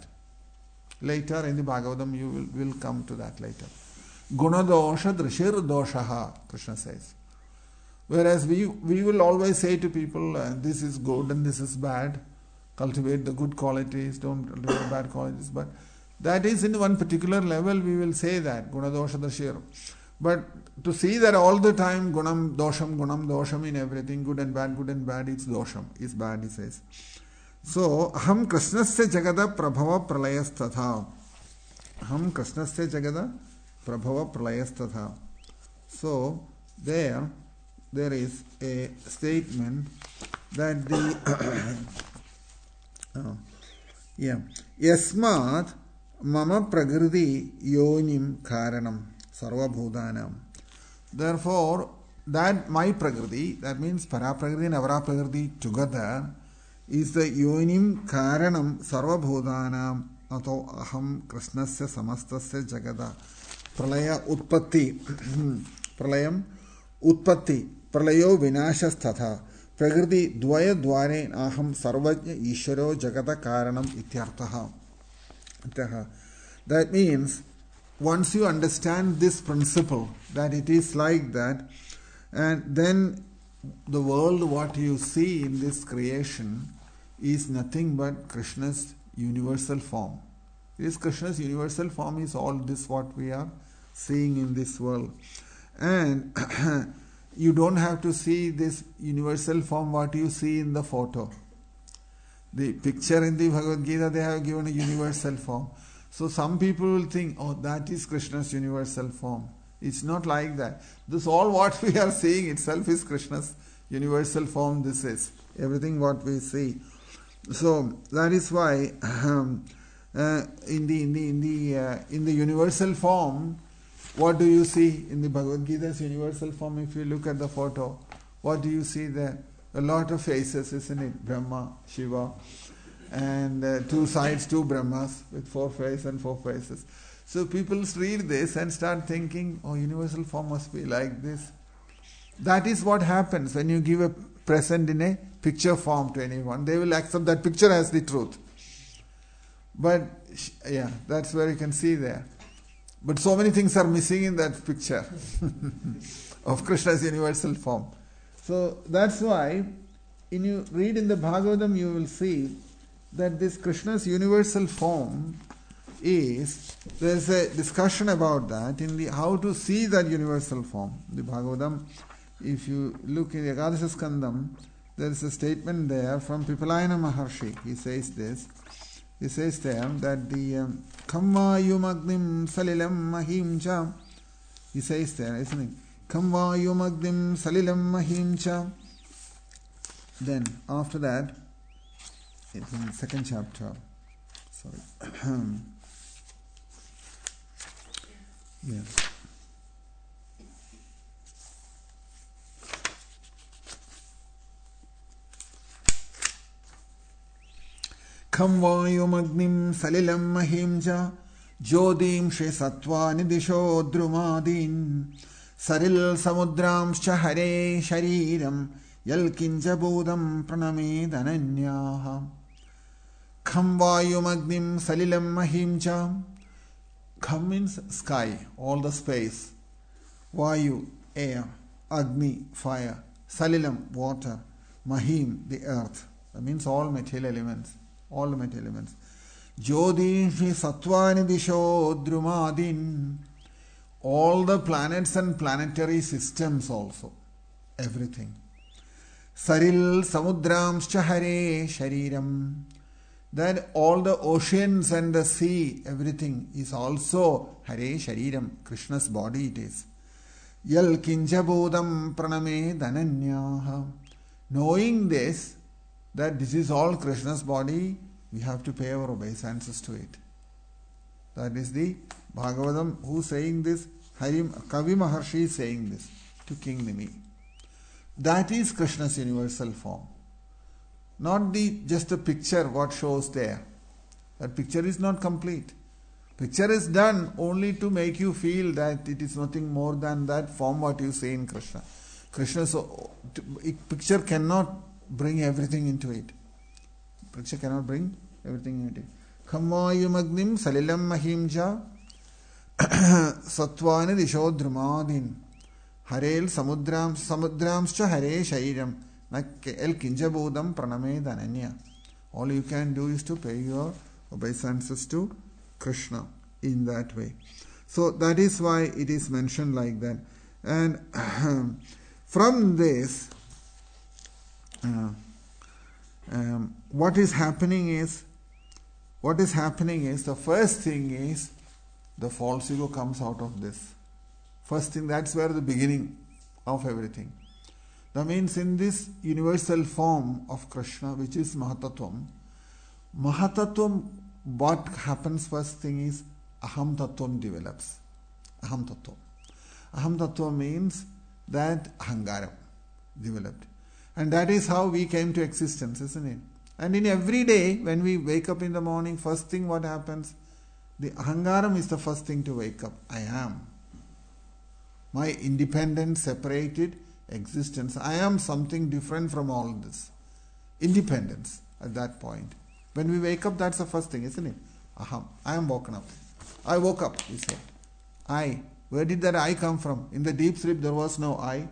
Later in the Bhagavatam you will, will come to that later. Gunadosha drashir doshaha, Krishna says. Whereas we, we will always say to people, uh, this is good and this is bad. Cultivate the good qualities, don't cultivate the bad qualities. But that is in one particular level we will say that, gunadosha drashir. But to see that all the time, gunam dosham, gunam dosham in everything, good and bad, good and bad, it's dosham, it's bad, he says. So, aham krishnasya jagada prabhava pralayasthatha. Aham krishnasya jagada prabhava pralayasthatha. So, there, there is a statement that the, oh, yeah, yasmat mama prakriti yonim karanam. Sarva Bhudanam. Therefore, that my Prakriti, that means Paraprakriti and Avaraprakriti together, is the Yonim Karanam Sarva Bhudanam Ato Aham Krishnasya Samastasya Jagada Pralaya Utpatti Pralayam Utpatti Pralayo Vinashas Tatha Prakriti Dvaya Dvare Aham Sarvajna Isharo Jagata Karanam Ityartaha. That means, once you understand this principle, that it is like that, and then the world, what you see in this creation, is nothing but Krishna's universal form. It is Krishna's universal form is all this what we are seeing in this world. And you don't have to see this universal form what you see in the photo. The picture in the Bhagavad Gita, they have given a universal form. So some people will think, oh, that is Krishna's universal form. It's not like that. This all what we are seeing itself is Krishna's universal form. This is everything what we see. So that is why um, uh, in the in the in the uh, in the universal form, what do you see in the Bhagavad Gita's universal form? If you look at the photo, what do you see there? A lot of faces, isn't it? Brahma, Shiva, and uh, two sides, two Brahmas with four faces and four faces. So people read this and start thinking, oh, universal form must be like this. That is what happens when you give a present in a picture form to anyone. They will accept that picture as the truth. But, yeah, that's where you can see there. But so many things are missing in that picture of Krishna's universal form. So that's why, when you read in the Bhagavatam, you will see that this Krishna's universal form is, there's a discussion about that in the how to see that universal form. The Bhagavatam, if you look in the Ekadasha Skandam, there is a statement there from Pipalayana Maharshi. He says this. He says there that the um, Kamvayumagnim Salilam Mahimcha. He says there, isn't it? Kamvayumagnim Salilam Mahimcha. Then after that, it's in the second chapter. Sorry. Yeah. Kham vayumagnim salilam mahimja jodim shri satvani disho drumadin saril samudramscha hare shariram yalkinja bodham praname dhananyaha. Kham vayumagnim salilam mahimja. Kham means sky, all the space. Vayu, air. Agni, fire. Salilam, water. Mahim, the earth. That means all material elements. All the material elements. Jodhi Satvani Disho Drumadin. All the planets and planetary systems also. Everything. Saril Samudramscha Hare Shariram. That all the oceans and the sea, everything is also Hare Shariram, Krishna's body it is. Yal Kinjabodam Praname Dhananyaha. Knowing this, that this is all Krishna's body, we have to pay our obeisances to it. That is the Bhagavatam. Who is saying this? Harim, Kavi Maharshi is saying this to King Nimi. That is Krishna's universal form. Not the just a picture what shows there. That picture is not complete. Picture is done only to make you feel that it is nothing more than that form what you see in Krishna. Krishna's picture cannot bring everything into it. Picture cannot bring everything into it. Khammayumagnim salilam mahimja satvani disho drumadin harel samudram samudramscha hare shairam el kinjabodham praname dhananya. All you can do is to pay your obeisances to Krishna in that way. So that is why it is mentioned like that. And from this, uh, um, what is happening is, what is happening is, the first thing is, the false ego comes out of this. First thing, that's where the beginning of everything. That means in this universal form of Krishna, which is Mahatattvam, Mahatattvam, what happens first thing is Aham Tattvam develops. Aham Tattvam. Aham Tattvam means that Ahangaram developed. And that is how we came to existence, isn't it? And in every day, when we wake up in the morning, first thing what happens? The Ahangaram is the first thing to wake up. I am. My independent, separated existence. I am something different from all this. Independence at that point. When we wake up, that's the first thing, isn't it? Aham. I am woken up. I woke up, we say. I. Where did that I come from? In the deep sleep, there was no I.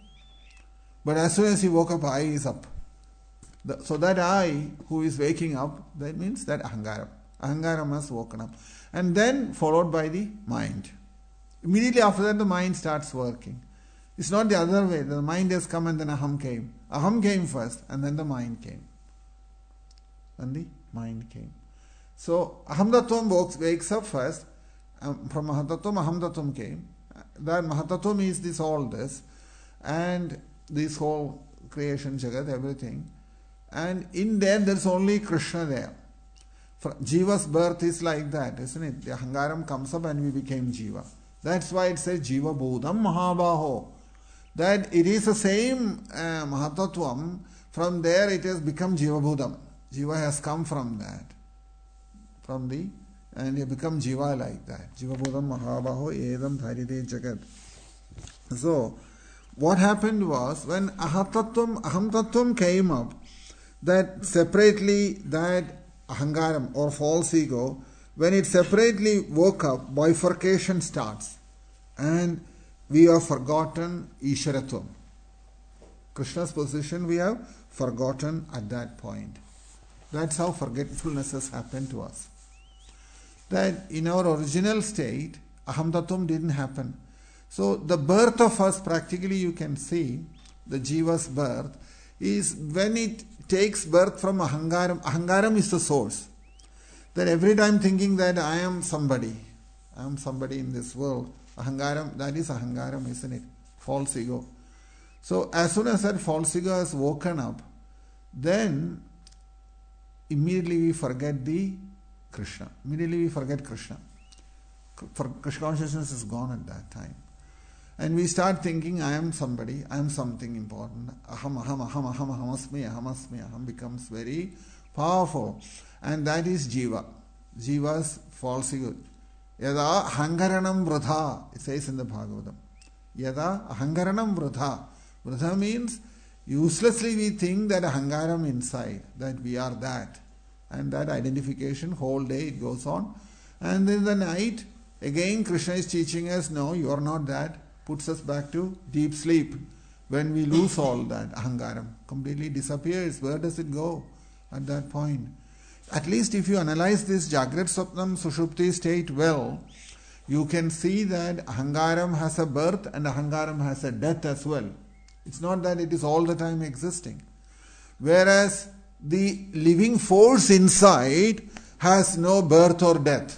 But as soon as he woke up, I is up. The, so that I, who is waking up, that means that Ahangaram. Ahangaram has woken up. And then followed by the mind. Immediately after that, the mind starts working. It's not the other way. The mind has come and then Aham came. Aham came first and then the mind came. And the mind came. So Aham Tattvam wakes up first. Um, from Mahatattvam, Aham Tattvam came. That Mahatattvam is this all this. And this whole creation, Jagat, everything. And in there, there's only Krishna there. For Jiva's birth is like that, isn't it? The Ahangaram comes up and we became Jiva. That's why it says Jiva Bodham Mahabaho. that it is the same uh, Mahatattvam. From there it has become Jiva Bhudam. Jiva has come from that. From the, and it become Jiva like that. Jiva Bhudam Mahabaho Edam Dharite Jagat. So, what happened was, when Ahatattvam, Ahamtattvam came up, that separately, that Ahangaram or false ego, when it separately woke up, bifurcation starts. And we have forgotten Ishwaratvam. Krishna's position we have forgotten at that point. That's how forgetfulness has happened to us. That in our original state, Ahamtattvam didn't happen. So the birth of us, practically you can see, the Jiva's birth, is when it takes birth from Ahangaram. Ahangaram is the source. That every time thinking that I am somebody, I am somebody in this world, Ahangaram, that is Ahangaram, isn't it? False ego. So as soon as that false ego has woken up, then immediately we forget the Krishna. Immediately we forget Krishna. For Krishna consciousness is gone at that time. And we start thinking, I am somebody, I am something important. Aham, aham, aham, aham, ahamasmi, ahamasmi, aham becomes very powerful. And that is Jiva. Jiva's false ego. Yada ahangaranam vruddha, it says in the Bhagavatam. Yada ahangaranam vruddha. Vruddha means uselessly we think that ahangaram inside, that we are that. And that identification, whole day it goes on. And in the night, again Krishna is teaching us, no, you are not that. Puts us back to deep sleep. When we lose all that, ahangaram completely disappears. Where does it go at that point? At least if you analyze this Jagrat Swapnam Sushupti state well, you can see that ahangaram has a birth and ahangaram has a death as well. It's not that it is all the time existing. Whereas the living force inside has no birth or death.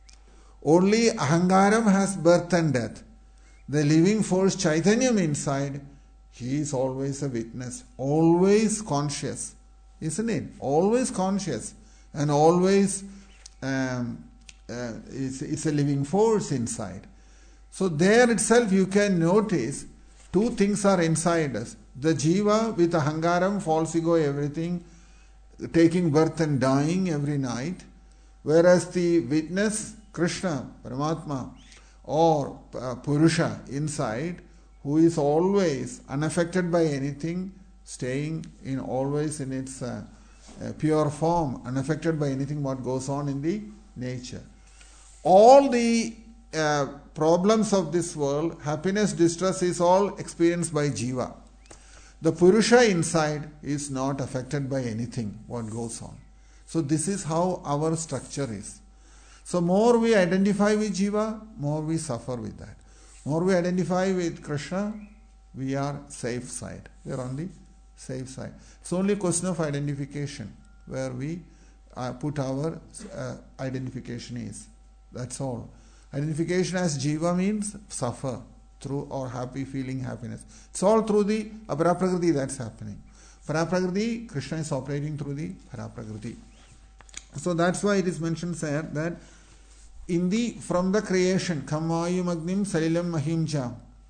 Only ahangaram has birth and death. The living force Chaitanyam inside, he is always a witness, always conscious, isn't it? Always conscious and always um, uh, it's, it's a living force inside. So there itself you can notice two things are inside us. The Jiva with ahangaram, false ego, everything, taking birth and dying every night. Whereas the witness, Krishna, Paramatma, or uh, Purusha inside, who is always unaffected by anything, staying in always in its uh, uh, pure form, unaffected by anything what goes on in the nature. All the uh, problems of this world, happiness, distress, is all experienced by Jiva. The Purusha inside is not affected by anything what goes on. So this is how our structure is. So more we identify with Jiva, more we suffer with that. More we identify with Krishna, we are safe side. We are on the safe side. It's only a question of identification where we uh, put our uh, identification is. That's all. Identification as Jiva means suffer through or happy feeling happiness. It's all through the Aparaprakriti that's happening. Paraprakriti, Krishna is operating through the Paraprakriti. So that's why it is mentioned there that in the from the creation, Kammayum Agnim Salilam Mahimja,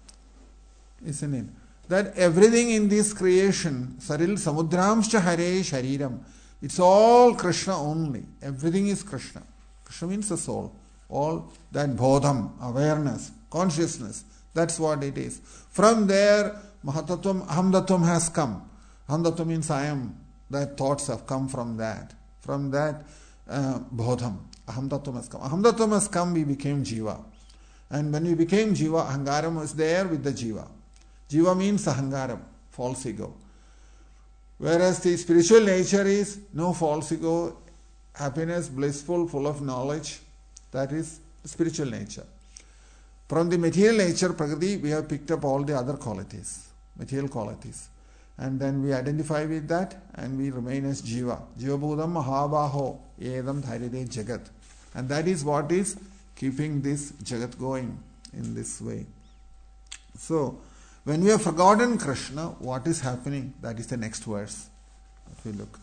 isn't it? That everything in this creation, Saril Samudramscha Hare Shariram, it's all Krishna only. Everything is Krishna. Krishna means the soul. All that bodham, awareness, consciousness, that's what it is. From there, Mahatattvam, Ahamtattvam has come. Ahamtattvam means I am. That thoughts have come from that. From that uh, bodham. Ahamtattvam has come. Ahamtattvam has come, we became Jiva. And when we became Jiva, Ahangaram was there with the Jiva. Jiva means Ahangaram, false ego. Whereas the spiritual nature is no false ego, happiness, blissful, full of knowledge. That is spiritual nature. From the material nature, Prakriti, we have picked up all the other qualities, material qualities. And then we identify with that and we remain as Jiva. Jiva Bhudam Mahabaho Edam Dharite Jagat. And that is what is keeping this Jagat going in this way. So, when we have forgotten Krishna, what is happening? That is the next verse. If we look.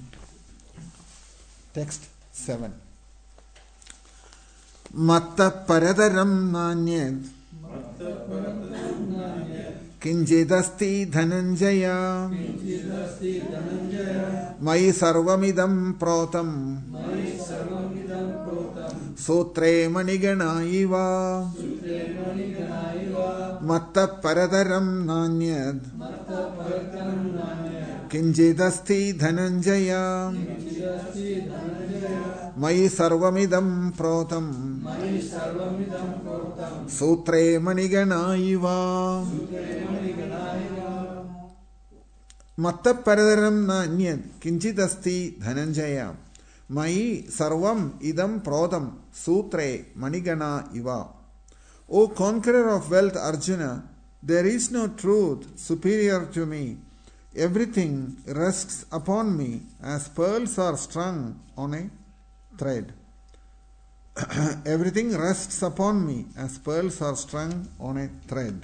Text seven. Matta paradaram nanyed Kinjidasti Dhananjaya Mai Sarvamidam Protam Sutre Manigana Iva Matta Paradaram Nanyad Kinjidasti Dhananjaya Mai Sarvamidam Protam Sutre Manigana Iva Matta Paradaram Nanyad Kinjidasti Dhananjaya Mai Sarvam Idam Protam Sutre Manigana Iva. O conqueror of wealth Arjuna, there is no truth superior to me. Everything rests upon me as pearls are strung on a thread. Everything rests upon me as pearls are strung on a thread.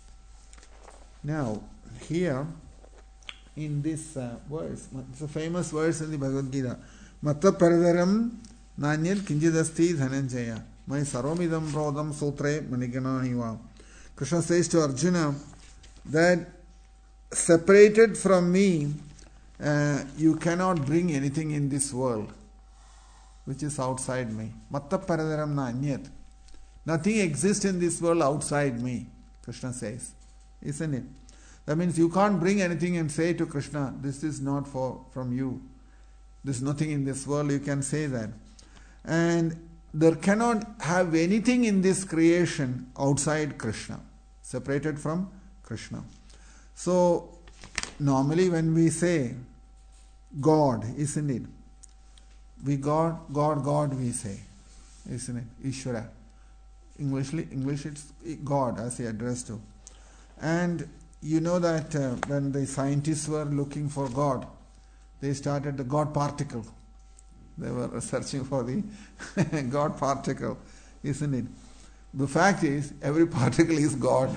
Now, here in this uh, verse, it's a famous verse in the Bhagavad Gita. Matta Paradaram Nanyal Kinjidasti Dhananjaya Mai Sarvamidam Prodam Sutre Manigana Iva. Krishna says to Arjuna that separated from me, uh, you cannot bring anything in this world which is outside me. Matta Paradaram Nanyat. Nothing exists in this world outside me, Krishna says. Isn't it? That means you can't bring anything and say to Krishna, this is not for from you. There's nothing in this world, you can say that. And there cannot have anything in this creation outside Krishna, separated from Krishna. So, normally when we say God, isn't it? We God, God, God we say, isn't it? Ishvara. English, English it's God as he addressed to. And you know that uh, when the scientists were looking for God, they started the God particle. They were searching for the God particle, isn't it? The fact is, every particle is God.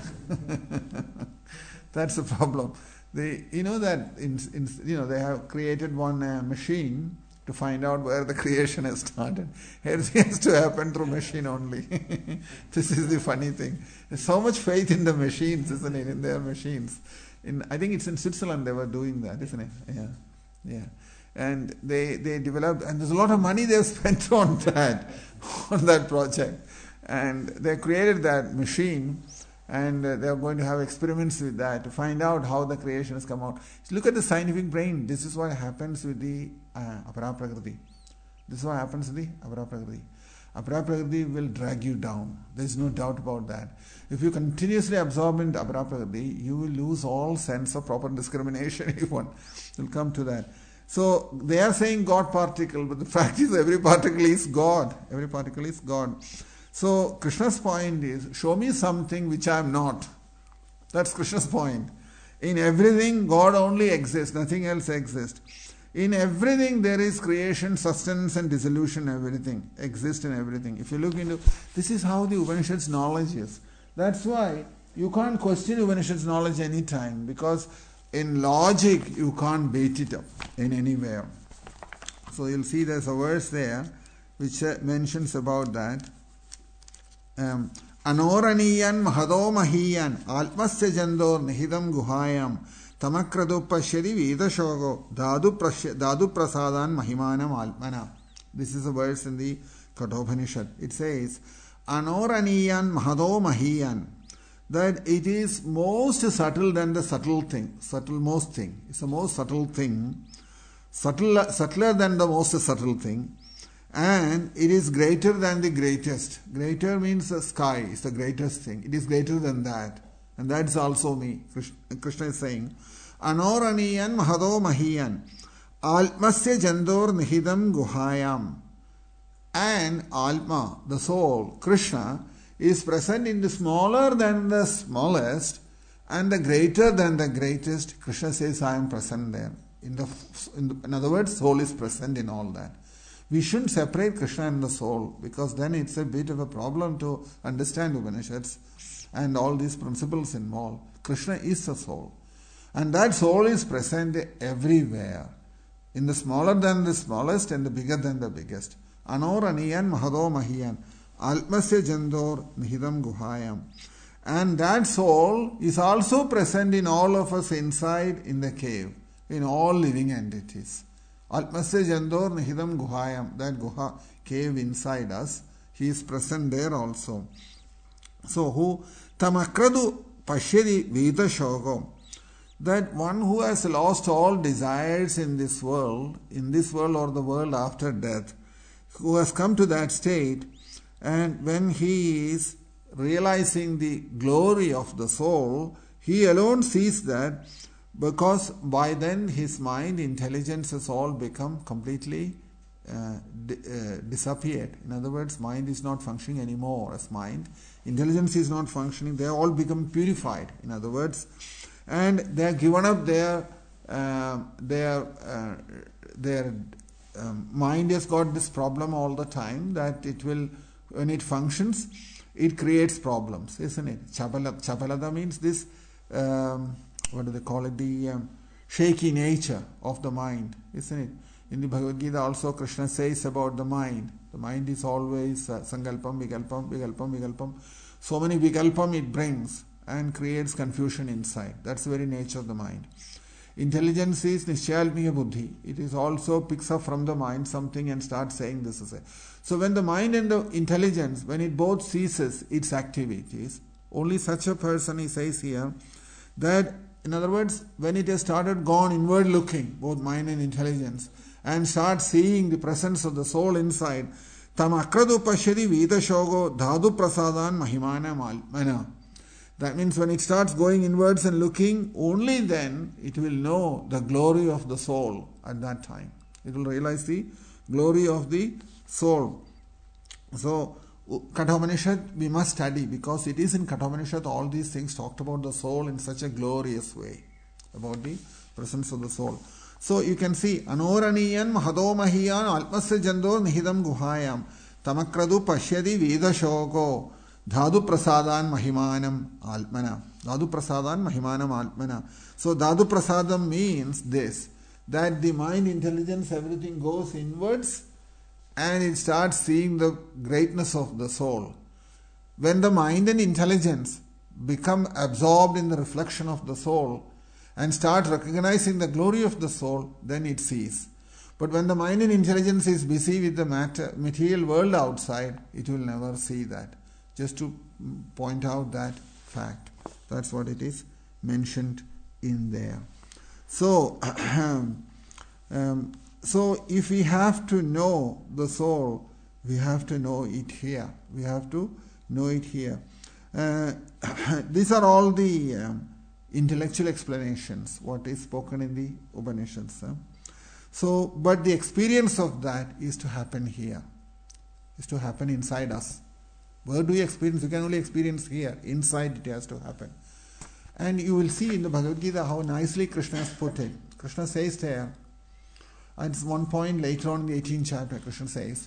That's the problem. They, you know that in, in, you know they have created one uh, machine to find out where the creation has started. Everything has to happen through machine only. This is the funny thing. There's so much faith in the machines, isn't it? In their machines. In I think it's in Switzerland they were doing that, isn't it? Yeah. Yeah, and they they developed, and there's a lot of money they've spent on that, on that project, and they created that machine, and uh, they are going to have experiments with that to find out how the creation has come out. So look at the scientific brain. This is what happens with the uh, Apara Prakriti. This is what happens with the Apara Prakriti. Apara Prakriti will drag you down. There is no doubt about that. If you continuously absorb in Apara Prakriti, you will lose all sense of proper discrimination. If one will come to that. So they are saying God particle, but the fact is every particle is God. Every particle is God. So Krishna's point is, show me something which I am not. That's Krishna's point. In everything, God only exists. Nothing else exists. In everything there is creation, sustenance and dissolution, everything exists in everything. If you look into, this is how the Upanishad's knowledge is. That's why you can't question Upanishad's knowledge anytime, because in logic you can't bait it up in anywhere. So you'll see there's a verse there which mentions about that. Um, Anoraniyan mahado mahiyan almasya jandor nihidam guhayam Tamakradu Pashyadi Vedashogo Dadu Dadu Prasadan Mahimanam Almana. This is a verse in the Kathopanishad. It says, Anoraniyan Mahado Mahiyan. That it is most subtle than the subtle thing. Subtle most thing. It's the most subtle thing. Subtle, subtler than the most subtle thing. And it is greater than the greatest. Greater means the sky. It's the greatest thing. It is greater than that. And that's also me. Krishna is saying, Anoraniyan Mahado Mahiyan Almasya Jandor Nihidam Guhayam. And Alma, the soul, Krishna, is present in the smaller than the smallest and the greater than the greatest. Krishna says, I am present there. In, the, in, the, in other words, soul is present in all that. We shouldn't separate Krishna and the soul, because then it's a bit of a problem to understand Upanishads and all these principles involved. Krishna is the soul. And that soul is present everywhere. In the smaller than the smallest and the bigger than the biggest. Anoraniyan Mahado Mahiyan Almasya Jandor Nihidam Guhayam. And that soul is also present in all of us inside in the cave, in all living entities. Atmasya Jandor Nihidam Guhayam, that Guha cave inside us, he is present there also. So, who Tamakradu Pashyadi Vita Shogo, that one who has lost all desires in this world, in this world or the world after death, who has come to that state, and when he is realizing the glory of the soul, he alone sees that, because by then his mind, intelligence has all become completely uh, di- uh, disappeared. In other words, mind is not functioning anymore as mind. Intelligence is not functioning. They all become purified. In other words, and they are given up their uh, their uh, their um, mind has got this problem all the time that it will, when it functions, it creates problems, isn't it? Chapalada, chapalada means this, um, what do they call it, the um, shaky nature of the mind, isn't it? In the Bhagavad Gita also Krishna says about the mind. The mind is always uh, sankalpam, vikalpam, vikalpam, vikalpam. So many vikalpam it brings and creates confusion inside. That's the very nature of the mind. Intelligence is nishchalmiya buddhi. It is also picks up from the mind something and starts saying this is it. So when the mind and the intelligence, when it both ceases its activities, only such a person, he says here, that in other words, when it has started gone inward looking, both mind and intelligence, and start seeing the presence of the soul inside, tam akradu pashyadi vita shogo dhadu prasadan mahimana malmana. That means when it starts going inwards and looking, only then it will know the glory of the soul at that time. It will realize the glory of the soul. So, Kathopanishad we must study, because it is in Kathopanishad all these things talked about the soul in such a glorious way, about the presence of the soul. So you can see, Anoraniyan Mahado Mahiyan Alpasya Jando Nihidam Guhayam Tamakradu Pashyadi Vida Shoko Dhadu Prasadan Mahimanam Alpmana. Dhadu Prasadan Mahimanam Alpmana. So Dhadu Prasadam means this, that the mind, intelligence, everything goes inwards and it starts seeing the greatness of the soul. When the mind and intelligence become absorbed in the reflection of the soul and start recognizing the glory of the soul, then it sees. But when the mind and intelligence is busy with the matter, material world outside, it will never see that. Just to point out that fact. That's what it is mentioned in there. So, um, so if we have to know the soul, we have to know it here. We have to know it here. Uh, these are all the um, intellectual explanations, what is spoken in the Upanishads. Huh? So, but the experience of that is to happen here, is to happen inside us. Where do we experience? We can only experience here. Inside it has to happen. And you will see in the Bhagavad Gita how nicely Krishna has put it. Krishna says there, at one point later on in the eighteenth chapter, Krishna says,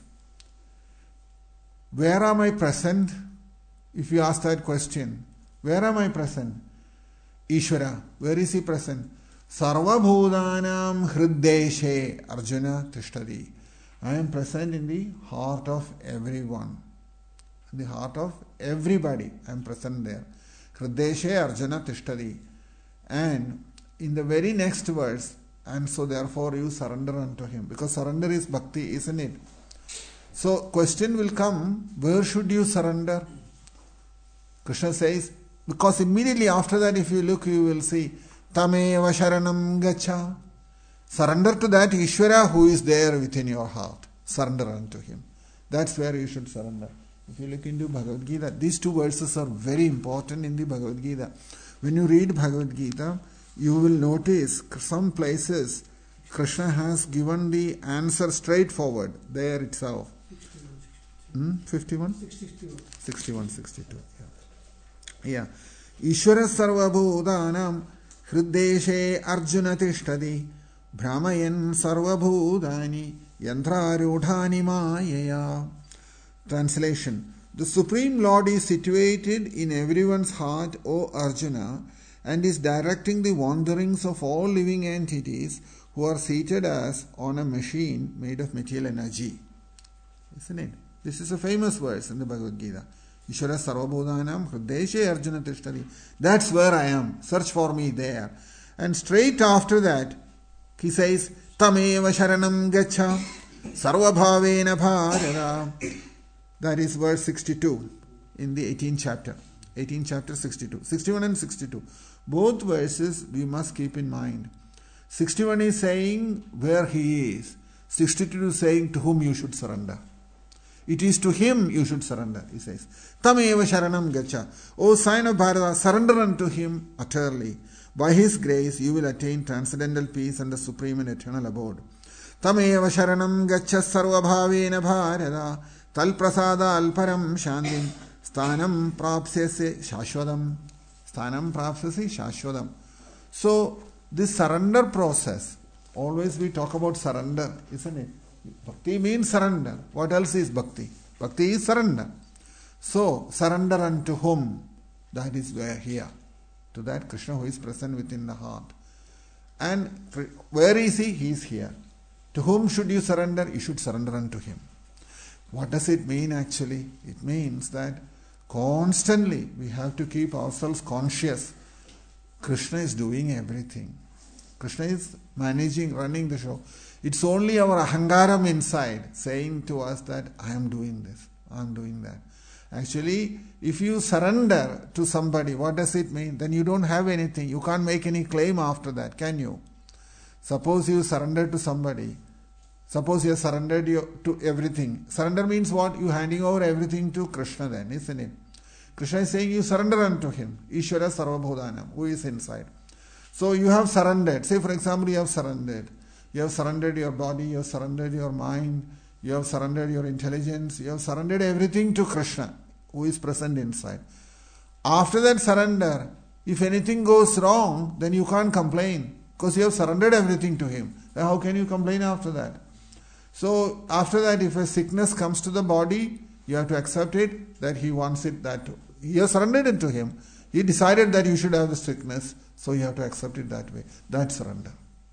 where am I present? If you ask that question, where am I present? Ishvara, where is he present? Sarva bhudanam hriddeshe Arjuna tishtadi. I am present in the heart of everyone. In the heart of everybody, I am present there. Hriddeshe Arjuna tishtadi. And in the very next verse, and so therefore you surrender unto him. Because surrender is bhakti, isn't it? So question will come, where should you surrender? Krishna says, because immediately after that, if you look, you will see, Tameva Sharanam Gacha. Surrender to that Ishvara who is there within your heart. Surrender unto him. That's where you should surrender. If you look into Bhagavad Gita, these two verses are very important in the Bhagavad Gita. When you read Bhagavad Gita, you will notice some places Krishna has given the answer straightforward there itself. fifty-one? sixty-one. sixty-one, sixty-two. Yeah. Ishvara sarva bhudanam hriddeshe Arjuna tishtadi brahmayan sarva bhudani yantrarudhani mayaya. Translation. The Supreme Lord is situated in everyone's heart, O Arjuna, and is directing the wanderings of all living entities who are seated as on a machine made of material energy. Isn't it? This is a famous verse in the Bhagavad Gita. Ishvara Sarvabhutanam Hrideshe Arjuna Tishtari. That's where I am. Search for me there. And straight after that, he says, Tameva Sharanam Gacha Sarvabhavena Bharara. That is verse sixty-two in the eighteenth chapter. eighteenth chapter sixty-two. sixty-one and sixty-two. Both verses we must keep in mind. sixty-one is saying where he is. sixty-two is saying to whom you should surrender. It is to him you should surrender, he says. Tameva Sharanam Gacha. O sign of Bharata, surrender unto him utterly. By his grace you will attain transcendental peace and the supreme and eternal abode. Tameva Sharanam Gacha Sarvabhavena Bharata. Tal Prasada Alparam Shantim. Sthanam Prapsyase Shashwadam. Sthanam Prapsyase Shashwadam. So, this surrender process, always we talk about surrender, isn't it? Bhakti means surrender. What else is bhakti? Bhakti is surrender. So, surrender unto whom? That is where here. To that Krishna who is present within the heart. And where is he? He is here. To whom should you surrender? You should surrender unto him. What does it mean actually? It means that constantly we have to keep ourselves conscious. Krishna is doing everything. Krishna is managing, running the show. It's only our ahangaram inside saying to us that I am doing this, I am doing that. Actually, if you surrender to somebody, what does it mean? Then you don't have anything. You can't make any claim after that, can you? Suppose you surrender to somebody. Suppose you have surrendered to everything. Surrender means what? You handing over everything to Krishna then, isn't it? Krishna is saying you surrender unto him. Ishvara Sarvabhutanam, who is inside. So you have surrendered. Say for example, you have surrendered. You have surrendered your body, you have surrendered your mind, you have surrendered your intelligence, you have surrendered everything to Krishna, who is present inside. After that surrender, if anything goes wrong, then you can't complain because you have surrendered everything to him. Then how can you complain after that? So after that, if a sickness comes to the body, you have to accept it, that he wants it that too. You have surrendered it to him. He decided that you should have the sickness, so you have to accept it that way. That's surrender.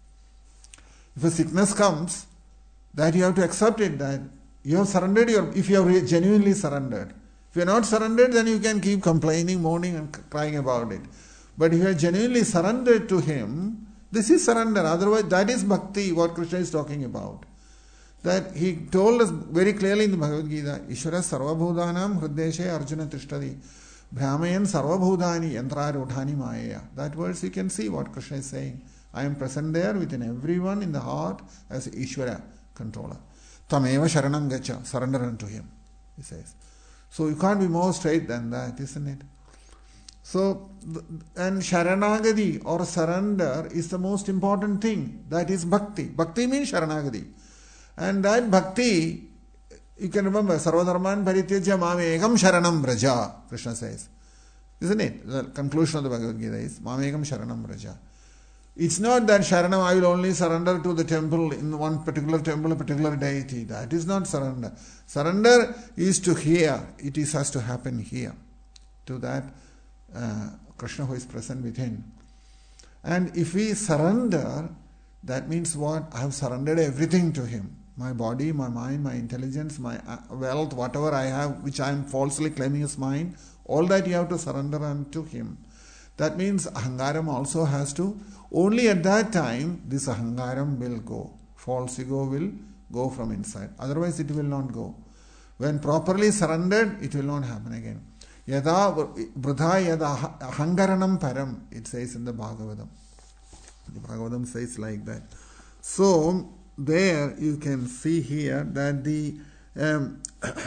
If a sickness comes, that you have to accept it, that you have surrendered your, if you have genuinely surrendered. If you are not surrendered, then you can keep complaining, moaning and crying about it. But if you are genuinely surrendered to him, this is surrender. Otherwise, that is bhakti, what Krishna is talking about. That he told us very clearly in the Bhagavad Gita, Ishvara Sarvabhutanam Hrideshe Arjuna Tishtadi. Brahmayan Sarvabhutani Yantra Rodhani Maya. That verse you can see what Krishna is saying. I am present there within everyone in the heart as Ishvara, controller. Tameva Sharanam Gacha, surrender unto him, he says. So you can't be more straight than that, isn't it? So, and Sharanagati or surrender is the most important thing. That is bhakti. Bhakti means Sharanagati. And that bhakti, you can remember, Sarvadharman Parityaja Mamegam Sharanam Braja, Krishna says. Isn't it? The conclusion of the Bhagavad Gita is Mamegam Sharanam Braja. It's not that Sharanam, I will only surrender to the temple in one particular temple, a particular deity. That is not surrender. Surrender is to here. It is has to happen here. To that uh, Krishna who is present within. And if we surrender, that means what? I have surrendered everything to him. My body, my mind, my intelligence, my wealth, whatever I have, which I am falsely claiming as mine, all that you have to surrender unto him. That means ahangaram also has to, only at that time, this ahangaram will go. False ego will go from inside. Otherwise it will not go. When properly surrendered, it will not happen again. Yada vridha yada ahangaranam param, it says in the Bhagavatam. The Bhagavatam says like that. So, there you can see here that the um,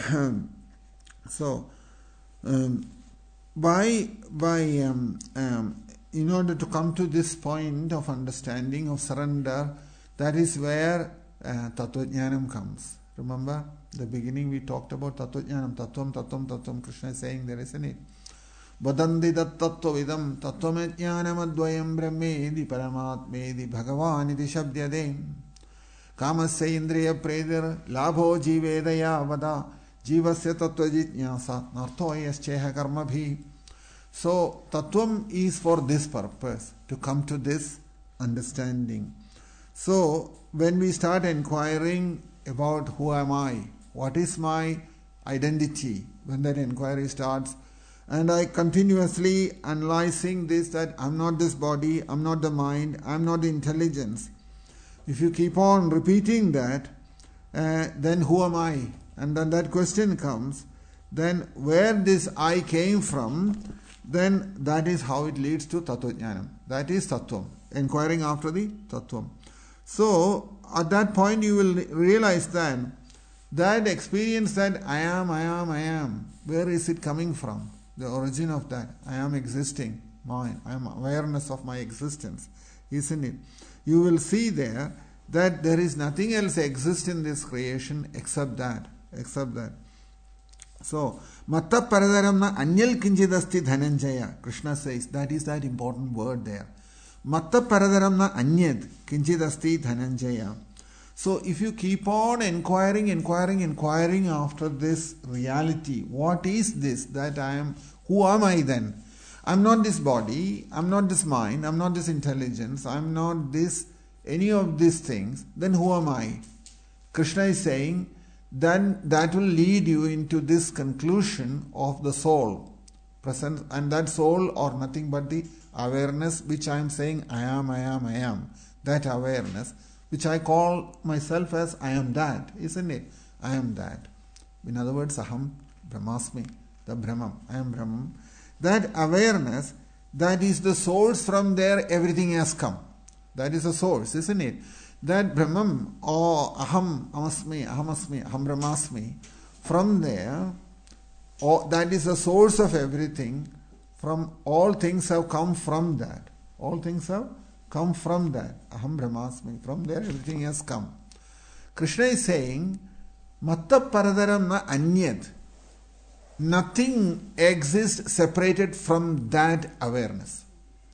so um, by by um, um, in order to come to this point of understanding of surrender, that is where uh, Tattva-jnanam comes. Remember the beginning we talked about Tattva-jnanam, Tattvam, Tattvam, Tattvam. Krishna is saying there, isn't it? Vadandi dat tattva vidam tattvam jnanam advayam brahmedi paramatmedi bhagavaniti shabdyade kamasya indriya predir labho jivedaya vada jivasya tattva jitnyasa nartho yascheha karma bhi. So tattvam is for this purpose, to come to this understanding. So when we start inquiring about who am I, what is my identity, when that inquiry starts, and I continuously analyzing this, that I'm not this body, I'm not the mind, I'm not the intelligence. If you keep on repeating that, uh, then who am I? And then that question comes, then where this I came from, then that is how it leads to Tattva-jnanam. That is Tattvam, inquiring after the Tattvam. So, at that point you will realize then, that experience that I am, I am, I am, where is it coming from? The origin of that, I am existing, mine, I am awareness of my existence, isn't it? You will see there that there is nothing else exists in this creation except that, except that. So, Matta Paradaram na Anyal Kinchidasti Dhananjaya, Krishna says, that is that important word there. Matta Paradaram na Anyad Kinchidasti Dhananjaya. So, if you keep on inquiring, inquiring, inquiring after this reality, what is this that I am, who am I then? I'm not this body, I'm not this mind, I'm not this intelligence, I'm not this, any of these things, then who am I? Krishna is saying, then that will lead you into this conclusion of the soul. Present, and that soul or nothing but the awareness which I am saying, I am, I am, I am. That awareness, which I call myself as I am that, isn't it? I am that. In other words, Aham Brahmasmi, the Brahman, I am Brahman. That awareness, that is the source, from there everything has come. That is the source, isn't it? That Brahman or Aham Amasmi, Ahamasmi, Aham Brahmasmi, from there, or that is the source of everything. From all things have come from that. All things have come from that. Aham Brahmasmi. From there everything has come. Krishna is saying, Matta Paradaram na Anyat. Nothing exists separated from that awareness.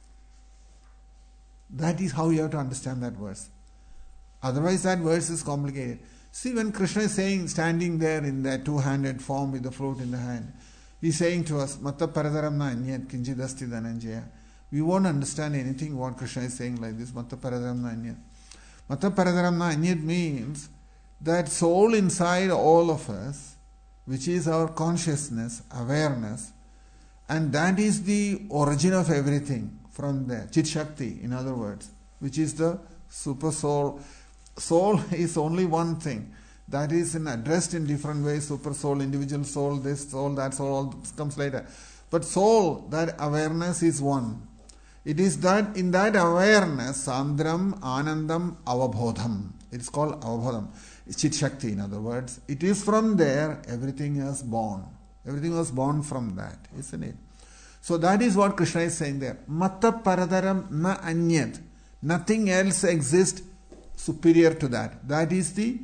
That is how you have to understand that verse. Otherwise that verse is complicated. See, when Krishna is saying, standing there in that two-handed form with the flute in the hand, he is saying to us, Matta Paradaram na Anyat Kinchidasti Dhananjaya. We won't understand anything what Krishna is saying like this, Matta Paradaram na Anyat. Matta Paradaram na Anyat means that soul inside all of us, which is our consciousness, awareness, and that is the origin of everything from there. Chit Shakti, in other words, which is the super soul. Soul is only one thing. That is in addressed in different ways, super soul, individual soul, this soul, that soul, all comes later. But soul, that awareness is one. It is that in that awareness, Sandram, Anandam, Avabodham. It is called Avabodham. Chit Shakti, in other words. It is from there everything is born. Everything was born from that, isn't it? So that is what Krishna is saying there. Matta Paradaram na Anyat. Nothing else exists superior to that. That is the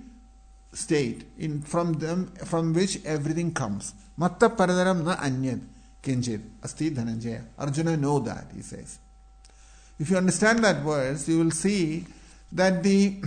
state in from them from which everything comes. Matta Paradaram na Anyat Kinchid Asti Dhananjaya. Arjuna, know that, he says. If you understand that verse, you will see that the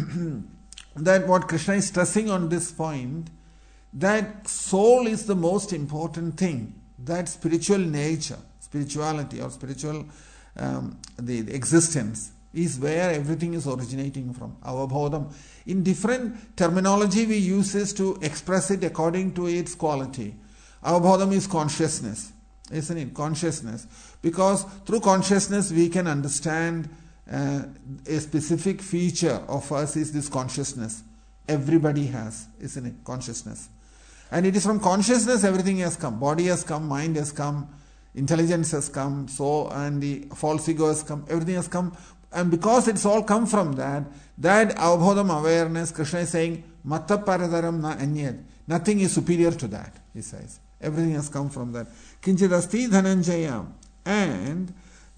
that what Krishna is stressing on this point, that soul is the most important thing. That spiritual nature, spirituality or spiritual um, the, the existence is where everything is originating from. Avabodham. In different terminology we use this to express it according to its quality. Avabodham is consciousness, isn't it? Consciousness. Because through consciousness we can understand uh, a specific feature of us is this consciousness. Everybody has, isn't it? Consciousness. And it is from consciousness everything has come. Body has come, mind has come, intelligence has come, so and the false ego has come, everything has come. And because it's all come from that, that avabodham awareness, Krishna is saying, Matta Paradaram na Anyat. Nothing is superior to that, he says. Everything has come from that. Kinchidasti Dhananjaya. And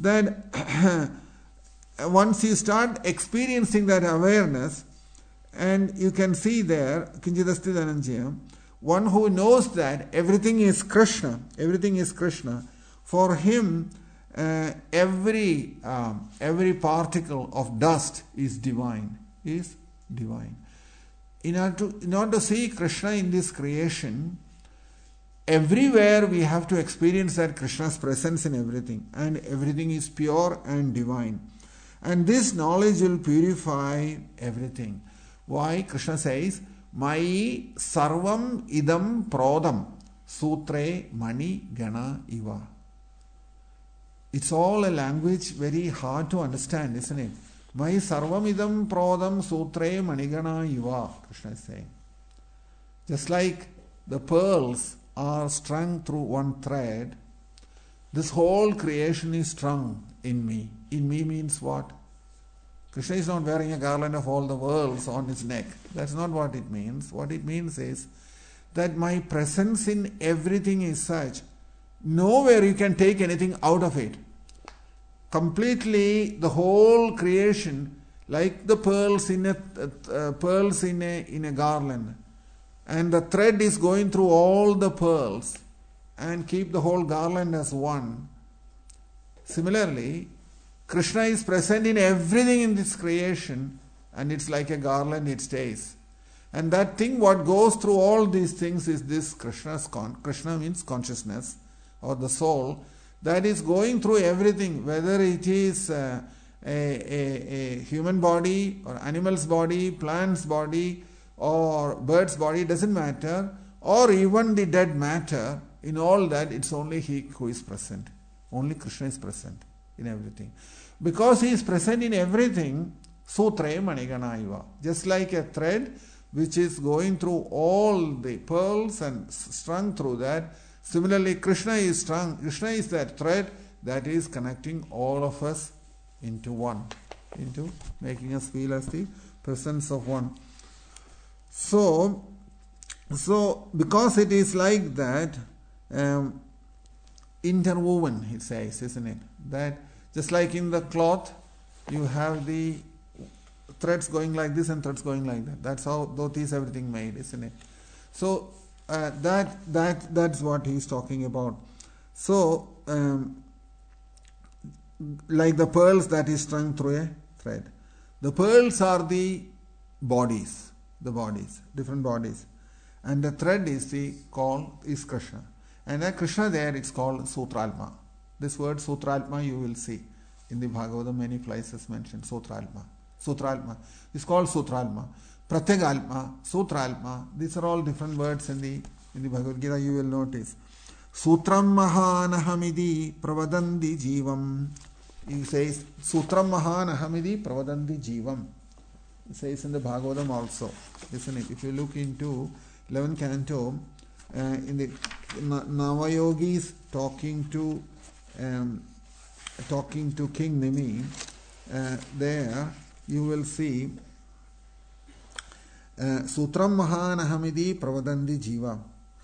that once you start experiencing that awareness, and you can see there, Kinchidasti Dhananjaya, one who knows that everything is Krishna, everything is Krishna, for him, Uh, every um, every particle of dust is divine, is divine. In order to, in order to see Krishna in this creation, everywhere we have to experience that Krishna's presence in everything, and everything is pure and divine. And this knowledge will purify everything. Why? Krishna says, Mai sarvam idam prodam sutre mani gana iva. It's all a language very hard to understand, isn't it? Mai sarvam idam prodam sutre mani gana iva, Krishna is saying. Just like the pearls are strung through one thread, this whole creation is strung in me. In me means what? Krishna is not wearing a garland of all the worlds on his neck. That's not what it means. What it means is that my presence in everything is such, nowhere you can take anything out of it. Completely, the whole creation, like the pearls in a uh, pearls in a in a garland, and the thread is going through all the pearls and keep the whole garland as one. Similarly, Krishna is present in everything in this creation, and it's like a garland, it stays. And that thing what goes through all these things is this Krishna's con. Krishna means consciousness or the soul that is going through everything, whether it is uh, a, a, a human body or animal's body, plant's body or bird's body, doesn't matter, or even the dead matter. In all that, it's only He who is present. Only Krishna is present in everything. Because He is present in everything, sutre manigana iva. Just like a thread which is going through all the pearls and strung through that, similarly Krishna is strung. Krishna is that thread that is connecting all of us into one, into making us feel as the presence of one. So, so because it is like that, um, interwoven, he says, isn't it? That just like in the cloth, you have the threads going like this and threads going like that. That's how dhoti is everything made, isn't it? So uh, that that that's what he's talking about. So um, like the pearls that is strung through a thread. The pearls are the bodies, the bodies, different bodies, and the thread is the call is Krishna. And that Krishna there, it's called Sutralma. This word Sutralma you will see in the Bhagavatam, many places mentioned Sutralma. Sutralma. It's called Sutralma. Pratyagalma, Sutralma. These are all different words in the in the Bhagavad Gita. You will notice. Sutram Mahanahamidi Pravadandi Jivam. He says Sutram Mahanahamidi Pravadandi Jivam. It says in the Bhagavatam also, isn't it? If you look into eleventh canto, uh, in the Navayogis talking to um, talking to King Nimi, uh, there you will see uh, Sutram Mahanahamidi Pravadandi Jiva.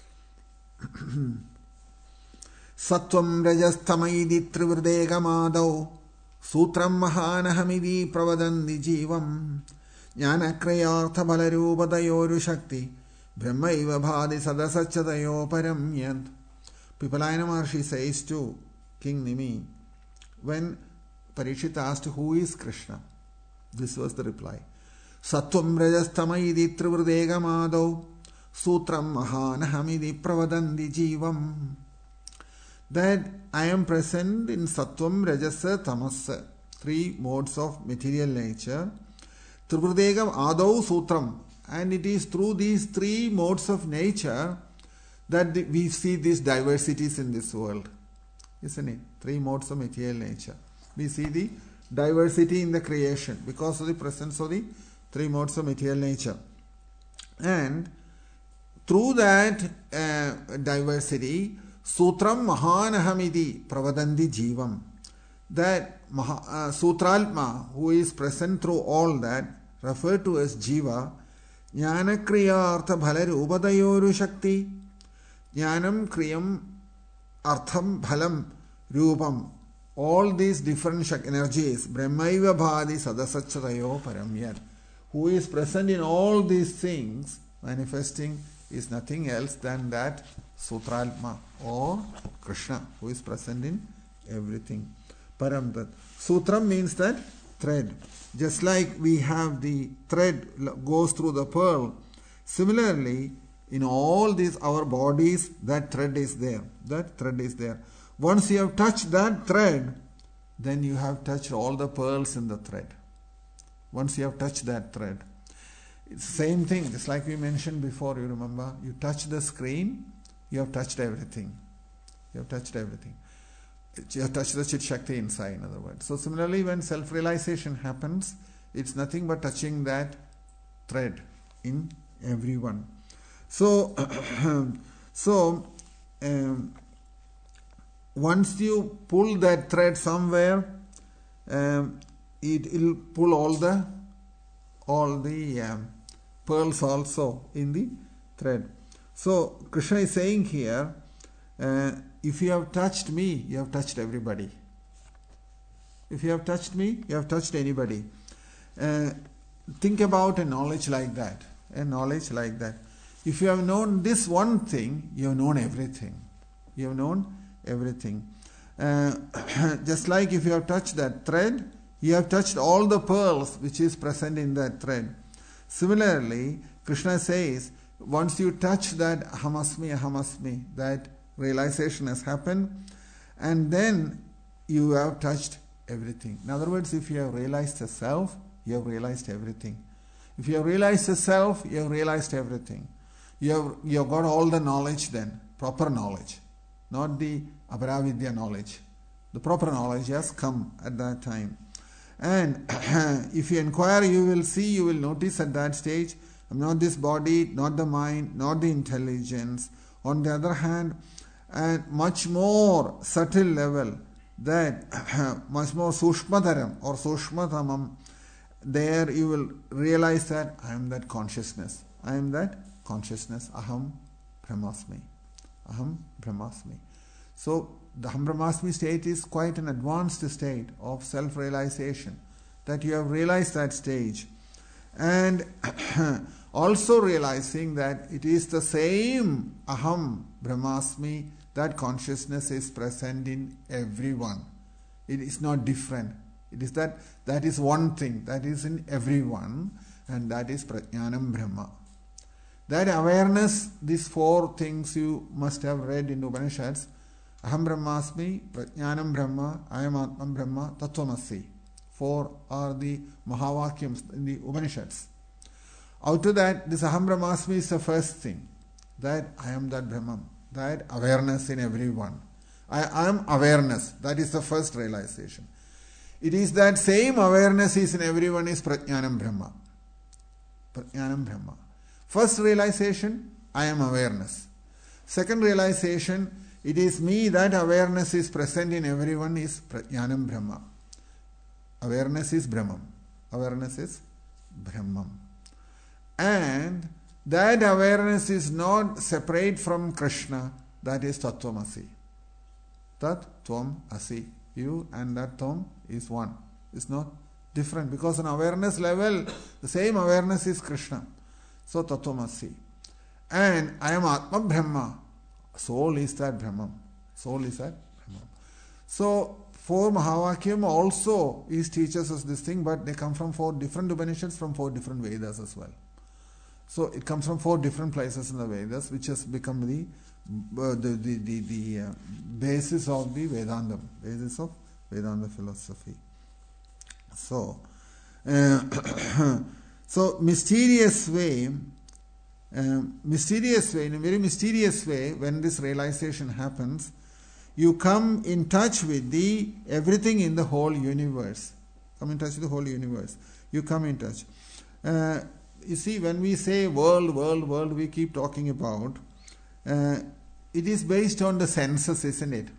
Sattvam Rajastamaidi Trivridega Sutram Mahanahamidi Pravadandi Jivam Jnanakrayartha Balarubadayoru Shakti Brahmaiva Bhadi Sadasachadayo Param Yant. Pipalayana Maharshi says to King Nimi, when Parikshit asked who is Krishna, this was the reply. Sattvam Rajastamaidi Trivridega Madau Sutram Mahanahamidi Pravadandi Jivam. That I am present in Sattvam, Rajasa, Tamasa, three modes of material nature. Trivridegam Adau Sutram. And it is through these three modes of nature that we see these diversities in this world. Isn't it? Three modes of material nature. We see the diversity in the creation because of the presence of the three modes of material nature. And through that uh, diversity, Sutram Mahanahamidi Pravadandi Jivam. That Maha, uh, Sutralma, who is present through all that, referred to as Jiva, Jnana Kriya Artha Bhalar Ubadayoru Shakti. Jnanam Kriyam Artham Bhalam Rupam. All these different energies, Brahmaiva Bhadi Sadasachadayo Paramyat. Who is present in all these things, manifesting, is nothing else than that Sutralma or Krishna, who is present in everything. Paramdat. Sutram means that thread. Just like we have the thread goes through the pearl, similarly, in all these our bodies, that thread is there. That thread is there. Once you have touched that thread, then you have touched all the pearls in the thread. Once you have touched that thread. It's the same thing, just like we mentioned before, you remember, you touch the screen, you have touched everything. You have touched everything. You have touched the Chit Shakti inside, in other words. So similarly, when self-realization happens, it's nothing but touching that thread in everyone. So, so um, once you pull that thread somewhere, um, it will pull all the all the um, pearls also in the thread. So Krishna is saying here, uh, if you have touched me, you have touched everybody. If you have touched me, you have touched anybody. Uh, think about a knowledge like that. A knowledge like that. If you have known this one thing, you have known everything. You have known everything. Uh, just like if you have touched that thread, you have touched all the pearls which is present in that thread. Similarly, Krishna says, once you touch that ahamasmi, ahamasmi, that realization has happened, and then you have touched everything. In other words, if you have realized the self, you have realized everything. If you have realized the self, you have realized everything. You have, you have got all the knowledge then, proper knowledge, not the aparavidya knowledge. The proper knowledge has come at that time. And if you inquire, you will see, you will notice at that stage, I'm not this body, not the mind, not the intelligence. On the other hand, at much more subtle level, that much more sushmataram or sushmatamam, there you will realize that I am that consciousness. I am that consciousness. Aham Brahmasmi. Aham Brahmasmi. So the Aham Brahmasmi state is quite an advanced state of self-realization, that you have realized that stage. And also realizing that it is the same Aham Brahmasmi, that consciousness is present in everyone. It is not different. It is that, that is one thing, that is in everyone, and that is Prajnanam Brahma. That awareness, these four things you must have read in Upanishads, Aham Brahmasmi, Prajnanam Brahma, I am Atman Brahma, Tattvamasi. Four are the Mahavakyams in the Upanishads. Out of that, this Aham Brahmasmi is the first thing, that I am that Brahman, that awareness in everyone. I, I am awareness, that is the first realization. It is that same awareness is in everyone is Prajnanam Brahma. Prajnanam Brahma. First realization, I am awareness. Second realization, it is me, that awareness is present in everyone is Prajnanam Brahma. Awareness is Brahman. Awareness is Brahman. And that awareness is not separate from Krishna, that is Tattvamasi. Tat Tvam Asi. You and that Tvam is one. It's not different, because on awareness level, the same awareness is Krishna. So Tattvamasi. And I am Atma Brahma. Soul is that Brahman. Soul is that Brahman. So four Mahavakyam also is teaches us this thing, but they come from four different Upanishads, from four different Vedas as well. So it comes from four different places in the Vedas, which has become the uh, the the the, the uh, basis of the Vedantam, basis of Vedanta philosophy. So, uh, so mysterious way, uh, mysterious way, in a very mysterious way, when this realization happens, you come in touch with the everything in the whole universe. Come in touch with the whole universe. You come in touch. Uh, you see, when we say world, world, world, we keep talking about, uh, it is based on the senses, isn't it?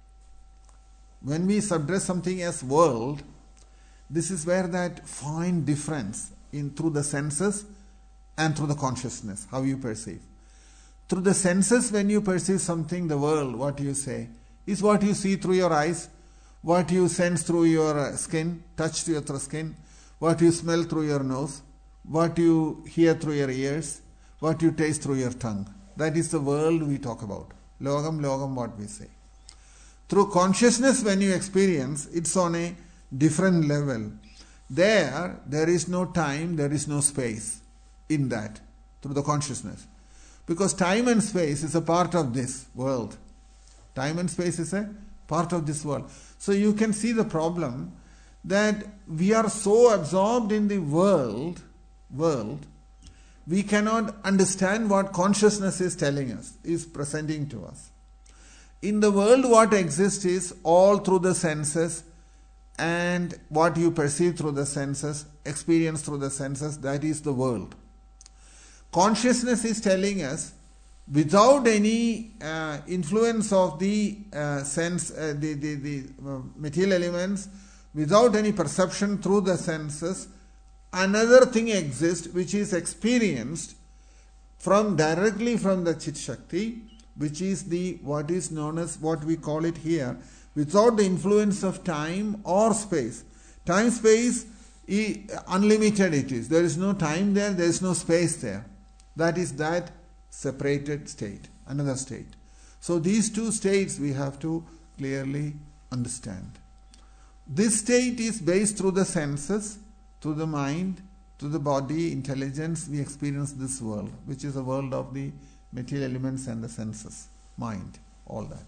When we address something as world, this is where that fine difference in through the senses and through the consciousness, how you perceive. Through the senses, when you perceive something, the world, what you say, is what you see through your eyes, what you sense through your skin, touch through your skin, what you smell through your nose, what you hear through your ears, what you taste through your tongue. That is the world we talk about. Logam, logam, what we say. Through consciousness, when you experience, it's on a different level. There, there is no time, there is no space in that, through the consciousness. Because time and space is a part of this world. Time and space is a part of this world. So you can see the problem that we are so absorbed in the world, world we cannot understand what consciousness is telling us, is presenting to us. In the world, what exists is all through the senses, and what you perceive through the senses, experience through the senses, that is the world. Consciousness is telling us, without any uh, influence of the uh, sense, uh, the, the, the uh, material elements, without any perception through the senses, another thing exists which is experienced from directly from the Chit Shakti, which is the what is known as, what we call it here, without the influence of time or space. Time, space, unlimited it is. There is no time there, there is no space there. That is that separated state, another state. So these two states we have to clearly understand. This state is based through the senses, through the mind, through the body, intelligence. We experience this world, which is the world of the material elements and the senses, mind, all that.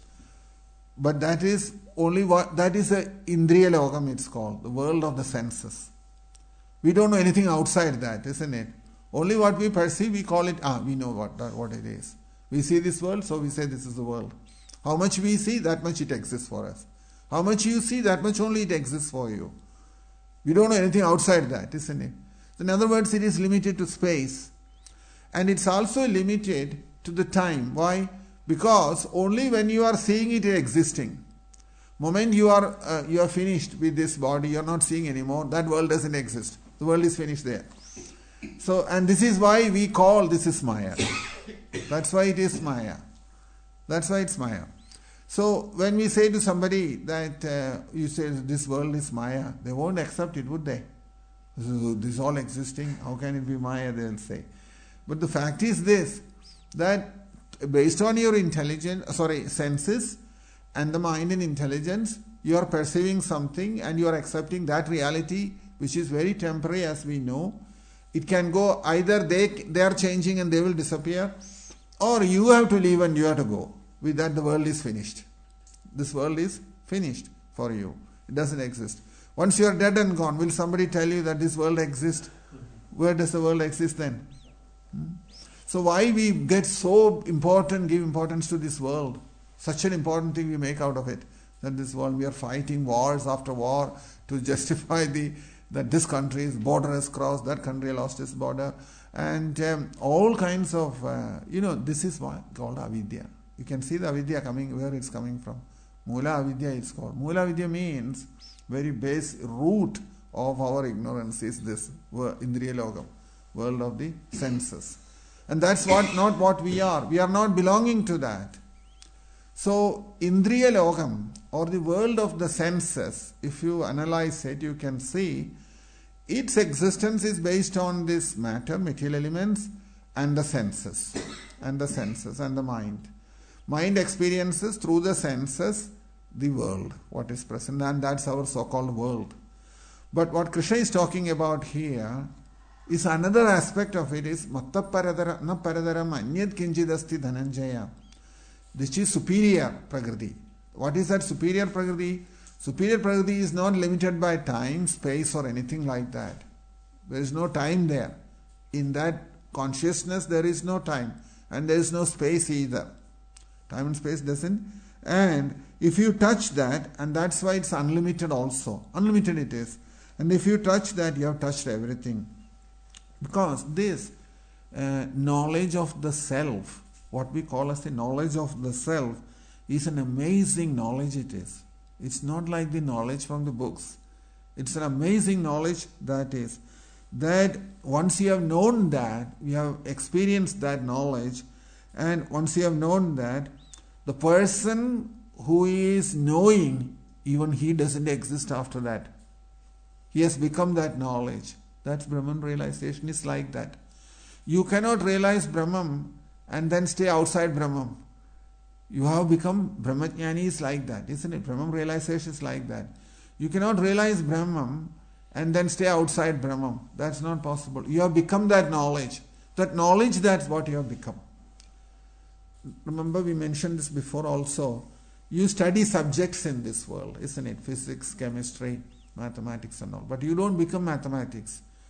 But that is only what, that is a Indriya Logam it's called, the world of the senses. We don't know anything outside that, isn't it? Only what we perceive, we call it, ah, we know what, that, what it is. We see this world, so we say this is the world. How much we see, that much it exists for us. How much you see, that much only it exists for you. We don't know anything outside that, isn't it? So in other words, it is limited to space. And it's also limited to the time. Why? Because only when you are seeing it existing, moment you are uh, you are finished with this body, you are not seeing anymore, that world doesn't exist. The world is finished there. So, and this is why we call this is Maya. That's why it is Maya. That's why it's Maya. So when we say to somebody that uh, you say this world is Maya, they won't accept it, would they? This is all existing, how can it be Maya, they'll say. But the fact is this, that based on your intelligence, sorry, senses and the mind and intelligence, you are perceiving something and you are accepting that reality, which is very temporary, as we know. It can go either they they are changing and they will disappear, or you have to leave and you have to go. With that, the world is finished. This world is finished for you. It doesn't exist. Once you are dead and gone, will somebody tell you that this world exists? Where does the world exist then? Hmm? So why we get so important, give importance to this world? Such an important thing we make out of it. That this world, we are fighting wars after war to justify the that this country's border has crossed, that country lost its border, and um, all kinds of, uh, you know, this is what called avidya. You can see the avidya coming, where it's coming from. Mula avidya it's called. Mula avidya means very base root of our ignorance is this Indriya Logam, world of the senses. And that's what not what we are. We are not belonging to that. So Indriya Logam, or the world of the senses, if you analyze it, you can see its existence is based on this matter, material elements, and the senses, and the senses, and the mind. Mind experiences through the senses the world, what is present, and that's our so-called world. But what Krishna is talking about here is another aspect of it is matta paradara na paradaram anyad kinchidasti dhananjaya. This is superior prakriti. What is that superior prakriti? Superior prakriti is not limited by time, space, or anything like that. There is no time there. In that consciousness there is no time, and there is no space either. Time and space doesn't. And if you touch that, and that's why it's unlimited also. Unlimited it is. And if you touch that, you have touched everything. Because this uh, knowledge of the self, what we call as the knowledge of the self, is an amazing knowledge it is. It's not like the knowledge from the books. It's an amazing knowledge that is. That once you have known that, you have experienced that knowledge, and once you have known that, the person who is knowing, even he doesn't exist after that. He has become that knowledge. That's Brahman realization is like that. You cannot realize Brahman and then stay outside Brahman. You have become Brahmajnani is like that, isn't it? Brahman realization is like that. You cannot realize Brahman and then stay outside Brahman. That's not possible. You have become that knowledge. That knowledge, that's what you have become. Remember, we mentioned this before also. You study subjects in this world, isn't it? Physics, chemistry, mathematics and all. But you don't become mathematics.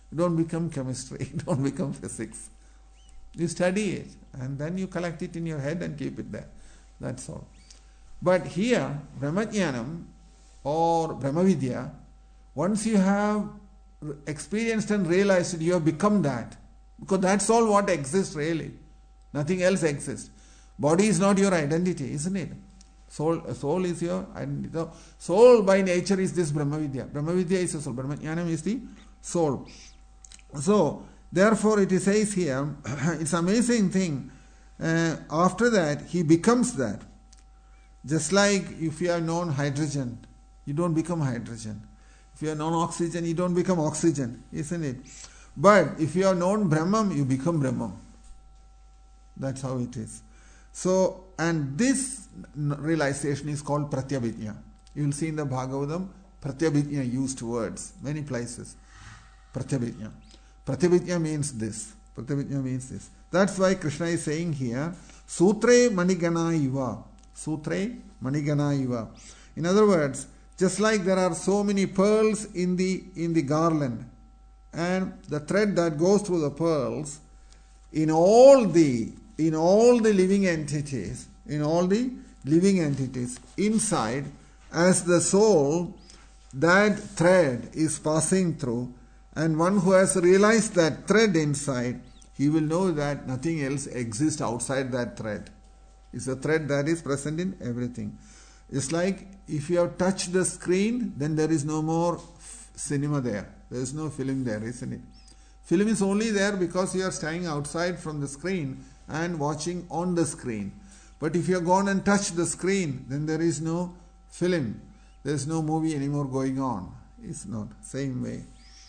You don't become chemistry, you don't become physics. You study it and then you collect it in your head and keep it there. That's all. But here, Brahmajnanam or Brahmavidya, once you have experienced and realized it, you have become that. Because that's all what exists really. Nothing else exists. Body is not your identity, isn't it? Soul, soul is your identity. So, soul by nature is this Brahmavidya. Brahmavidya is the soul. Brahmajnanam is the soul. So, therefore it says here, it's an amazing thing. Uh, after that, he becomes that. Just like if you have known hydrogen, you don't become hydrogen. If you have known oxygen, you don't become oxygen, isn't it? But if you have known Brahman, you become Brahman. That's how it is. So, and this realization is called Pratyabhijna. You will see in the Bhagavatam, Pratyabhijna used words, many places. Pratyabhijna. Pratyabhijna means this. Pratyabhijna means this. That's why Krishna is saying here, Sutre Manigana Iva. Sutre Manigana Iva. In other words, just like there are so many pearls in the in the garland, and the thread that goes through the pearls, in all the in all the living entities, in all the living entities, inside, as the soul, that thread is passing through, and one who has realized that thread inside, he will know that nothing else exists outside that thread. It's a thread that is present in everything. It's like if you have touched the screen, then there is no more f- cinema there. There is no film there, isn't it? Film is only there because you are standing outside from the screen and watching on the screen. But if you have gone and touched the screen, then there is no film. There is no movie anymore going on. It's not. Same way.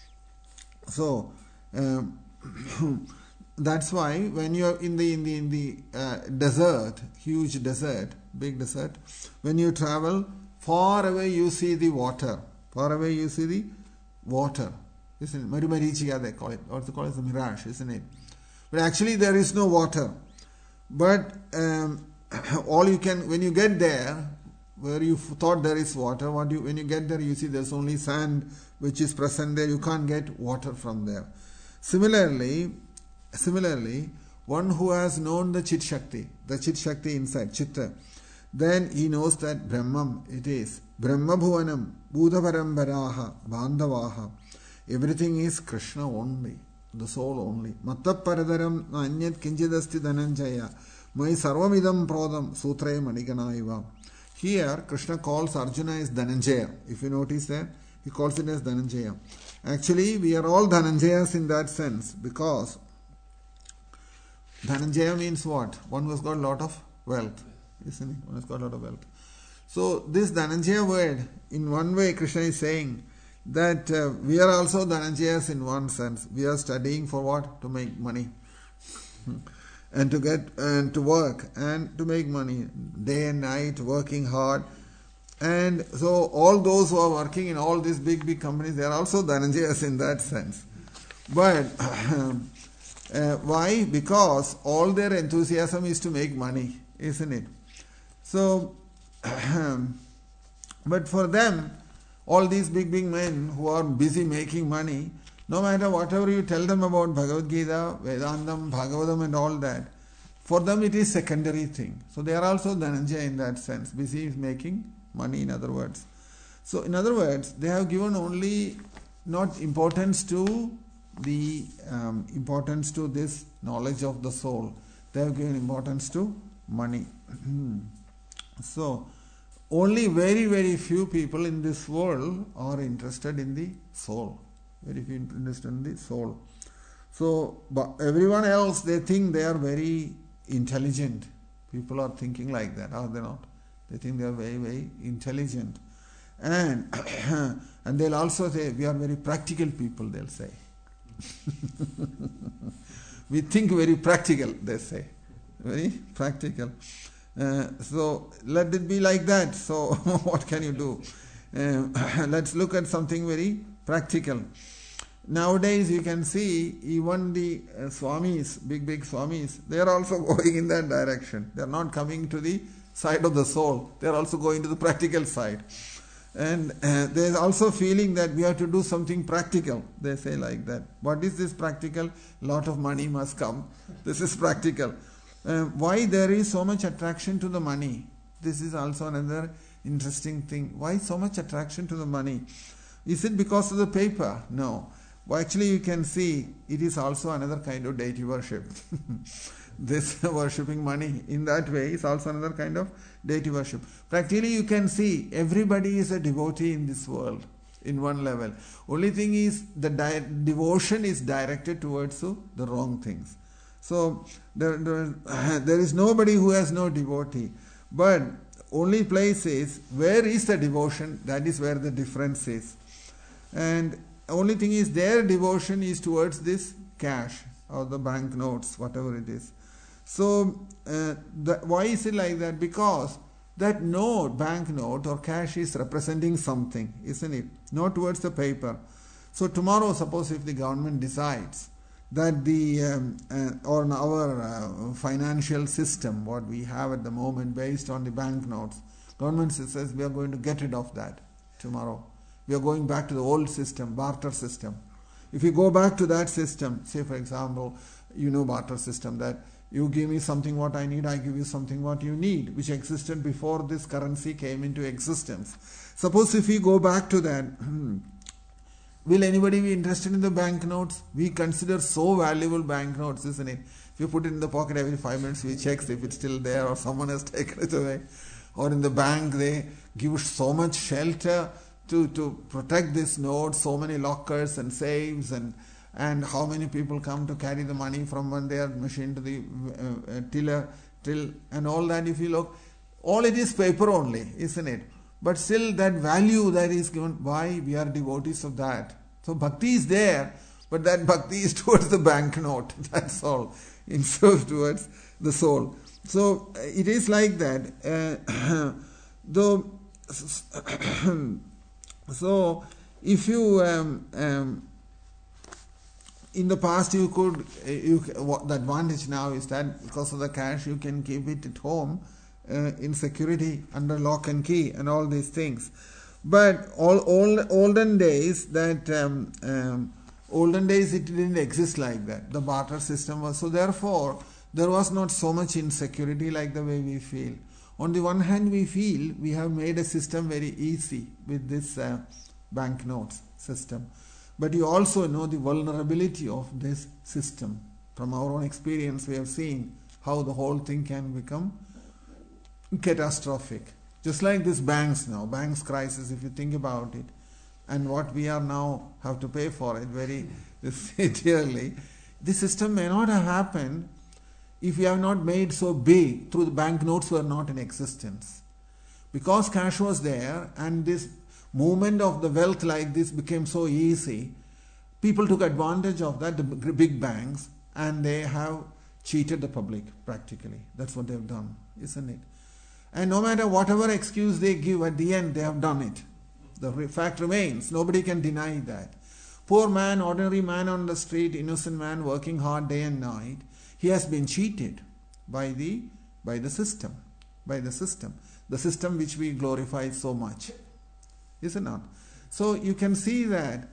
So, um, that's why when you are in the in the in the uh, desert, huge desert, big desert, when you travel, far away you see the water. Far away you see the water. Isn't it? Marumarichika they call it. Also called as a mirage, isn't it? But actually there is no water. But um, all you can, when you get there, where you thought there is water, what you when you get there you see there's only sand which is present there. You can't get water from there. Similarly, Similarly, one who has known the Chit Shakti, the Chit Shakti inside, Chitta, then he knows that Brahman it is. Brahma Bhuvanam, Buddha Parambaraha, Bandhavaha. Everything is Krishna only, the soul only. Matta Paradaram Anyat Kinchidasti Dhananjaya, Mai Sarvamidam Prodam, Sutre Maniganaiva. Here, Krishna calls Arjuna as Dhananjaya. If you notice that, he calls it as Dhananjaya. Actually, we are all Dhananjayas in that sense, because Dhananjaya means what? One who has got a lot of wealth. Isn't it? One has got a lot of wealth. So this Dhananjaya word, in one way Krishna is saying that uh, we are also Dhananjayas in one sense. We are studying for what? To make money. and to get and to work and to make money. Day and night, working hard. And so all those who are working in all these big, big companies, they are also Dhananjayas in that sense. But Uh, why? Because all their enthusiasm is to make money, isn't it? So, but for them, all these big, big men who are busy making money, no matter whatever you tell them about Bhagavad Gita, Vedandam, Bhagavatam and all that, for them it is secondary thing. So they are also Dhananjaya in that sense, busy making money in other words. So in other words, they have given only not importance to the um, importance to this knowledge of the soul. They have given importance to money. So, only very, very few people in this world are interested in the soul. Very few interested in the soul. So, but everyone else, they think they are very intelligent. People are thinking like that, are they not? They think they are very, very intelligent. And, and they'll also say, we are very practical people, they'll say. We think very practical, they say. Very practical. Uh, so let it be like that. So what can you do? Uh, let's look at something very practical. Nowadays you can see even the uh, Swamis, big big Swamis, they are also going in that direction. They are not coming to the side of the soul. They are also going to the practical side. And uh, there's also feeling that we have to do something practical. They say like that. What is this practical? Lot of money must come. This is practical. Uh, why there is so much attraction to the money? This is also another interesting thing. Why so much attraction to the money? Is it because of the paper? No. Well, actually you can see it is also another kind of deity worship. This worshipping money in that way is also another kind of deity worship. Practically you can see everybody is a devotee in this world in one level. Only thing is the di- devotion is directed towards uh, the wrong things. So there, there, uh, there is nobody who has no devotee. But only place is where is the devotion, that is where the difference is. And only thing is their devotion is towards this cash or the bank notes, whatever it is. So uh, the, why is it like that? Because that note, bank note or cash is representing something, isn't it? Not towards the paper. So tomorrow, suppose if the government decides that the um, uh, on our uh, financial system, what we have at the moment based on the bank notes, government says we are going to get rid of that tomorrow. We are going back to the old system, barter system. If you go back to that system, say for example, you know barter system, that you give me something what I need, I give you something what you need, which existed before this currency came into existence. Suppose if we go back to that, will anybody be interested in the banknotes? We consider so valuable banknotes, isn't it? If you put it in the pocket every five minutes, we check if it's still there or someone has taken it away. Or in the bank, they give so much shelter to, to protect this note, so many lockers and safes, and and how many people come to carry the money from one their machine to the uh, uh, tiller, till, and all that. If you look, all it is paper only, isn't it? But still that value that is given, why? We are devotees of that. So bhakti is there, but that bhakti is towards the banknote, that's all, instead of towards the soul. So uh, it is like that. Uh, though, so if you um, um, in the past you could, you, what the advantage now is that because of the cash you can keep it at home uh, in security under lock and key and all these things. But all, all olden days that um, um, olden days it didn't exist like that. The barter system was, so therefore there was not so much insecurity like the way we feel. On the one hand we feel we have made a system very easy with this uh, banknotes system. But you also know the vulnerability of this system. From our own experience, we have seen how the whole thing can become catastrophic. Just like this banks now, banks crisis, if you think about it, and what we are now have to pay for it very dearly. This system may not have happened if we have not made so big through the banknotes were not in existence. Because cash was there and this movement of the wealth like this became so easy, people took advantage of that, the big banks, and they have cheated the public practically. That's what they've done, isn't it? And no matter whatever excuse they give, at the end they have done it. The fact remains, nobody can deny that. Poor man, ordinary man on the street, innocent man working hard day and night, he has been cheated by the by the system, by the system, the system which we glorify so much. Is it not? So you can see that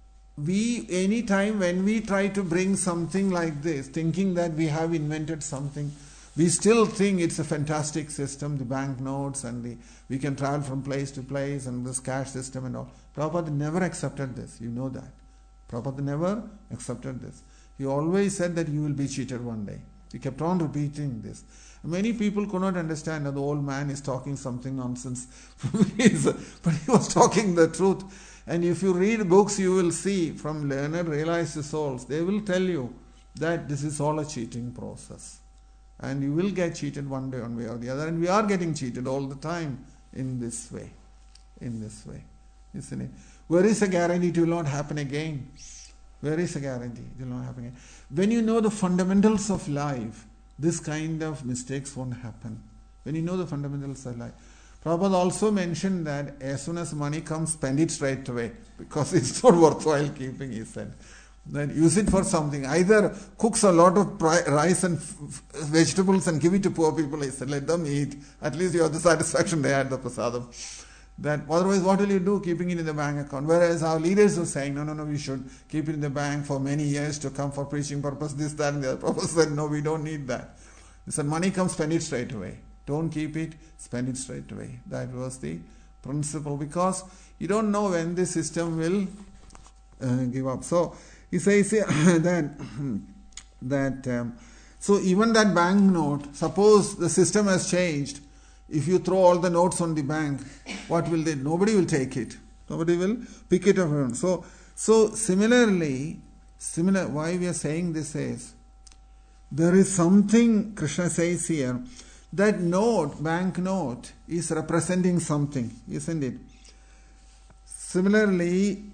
we, any time when we try to bring something like this, thinking that we have invented something, we still think it's a fantastic system, the banknotes and the, we can travel from place to place and this cash system and all. Prabhupada never accepted this, you know that. Prabhupada never accepted this. He always said that you will be cheated one day. He kept on repeating this. Many people could not understand that the old man is talking something nonsense. But he was talking the truth. And if you read books, you will see from learned, realized souls, they will tell you that this is all a cheating process. And you will get cheated one day, one way or the other. And we are getting cheated all the time in this way. In this way. Isn't it? Where is the guarantee it will not happen again? Where is the guarantee it will not happen again? When you know the fundamentals of life, this kind of mistakes won't happen. When you know the fundamentals of life. Prabhupada also mentioned that as soon as money comes, spend it straight away. Because it's not worthwhile keeping, he said. Then use it for something. Either cooks a lot of rice and vegetables and give it to poor people, he said. Let them eat. At least you have the satisfaction they had the prasadam. That otherwise, what will you do keeping it in the bank account? Whereas our leaders are saying, no, no, no, we should keep it in the bank for many years to come for preaching purpose, this, that, and the other. Prabhupada said, no, we don't need that. He said, money comes, spend it straight away. Don't keep it, spend it straight away. That was the principle, because you don't know when the system will uh, give up. So he says that that um, so even that bank note, suppose the system has changed. If you throw all the notes on the bank, what will they? Nobody will take it. Nobody will pick it up. So so similarly, similar. Why we are saying this is there is something Krishna says here. That note, bank note, is representing something, isn't it? Similarly,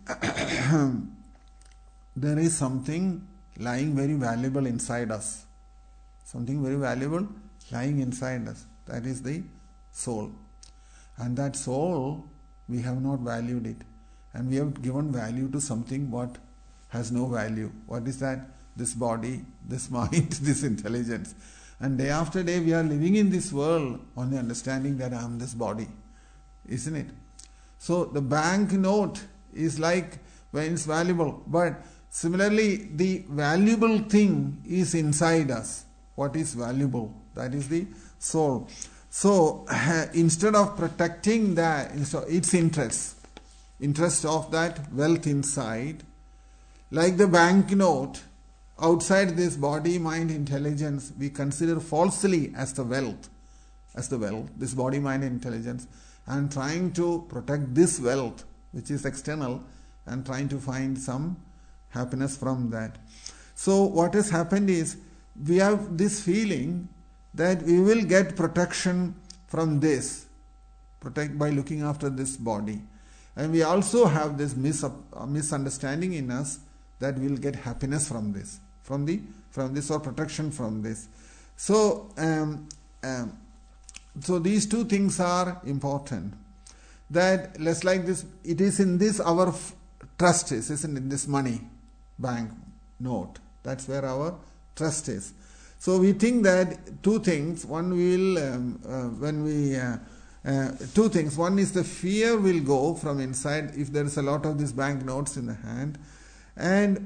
there is something lying very valuable inside us. Something very valuable lying inside us. That is the soul. And that soul, we have not valued it. And we have given value to something what has no value. What is that? This body, this mind, this intelligence. And day after day we are living in this world on the understanding that I am this body. Isn't it? So the bank note is like when it's valuable. But similarly, the valuable thing is inside us. What is valuable? That is the soul. So instead of protecting that, its interest, interest of that wealth inside, like the bank note, outside this body, mind, intelligence, we consider falsely as the wealth, as the wealth, this body, mind, intelligence, and trying to protect this wealth, which is external, and trying to find some happiness from that. So what has happened is, we have this feeling that we will get protection from this, protect by looking after this body. And we also have this mis- uh, misunderstanding in us that we will get happiness from this. From the from this or protection from this. So um, um, so these two things are important. That less like this, it is in this our f- trust is, isn't it? In this money, bank note. That's where our trust is. So we think that two things. One will um, uh, when we uh, uh, two things. One is the fear will go from inside if there is a lot of these bank notes in the hand, and.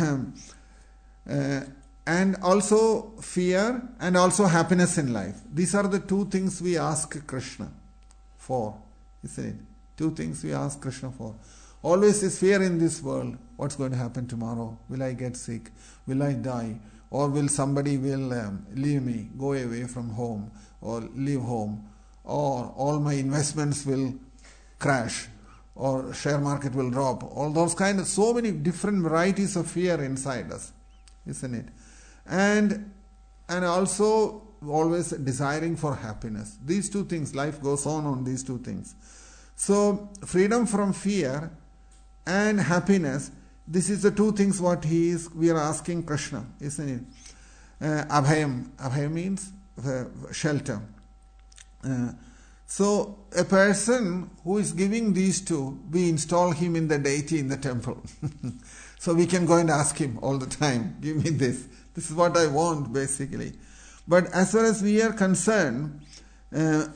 Uh, and also fear and also happiness in life. These are the two things we ask Krishna for, isn't it? Two things we ask Krishna for. Always is fear in this world. What's going to happen tomorrow? Will I get sick? Will I die? Or will somebody will um, leave me, go away from home, or leave home? Or all my investments will crash, or share market will drop. All those kind of, so many different varieties of fear inside us. Isn't it? And and also always desiring for happiness. These two things, life goes on on these two things. So freedom from fear and happiness, this is the two things what he is, we are asking Krishna, isn't it? Uh, abhayam. Abhayam means uh, shelter. Uh, so a person who is giving these two, we install him in the deity in the temple. So we can go and ask him all the time, give me this. This is what I want, basically. But as far as we are concerned, uh,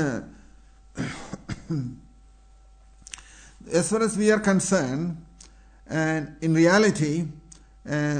as far as we are concerned, and in reality, uh,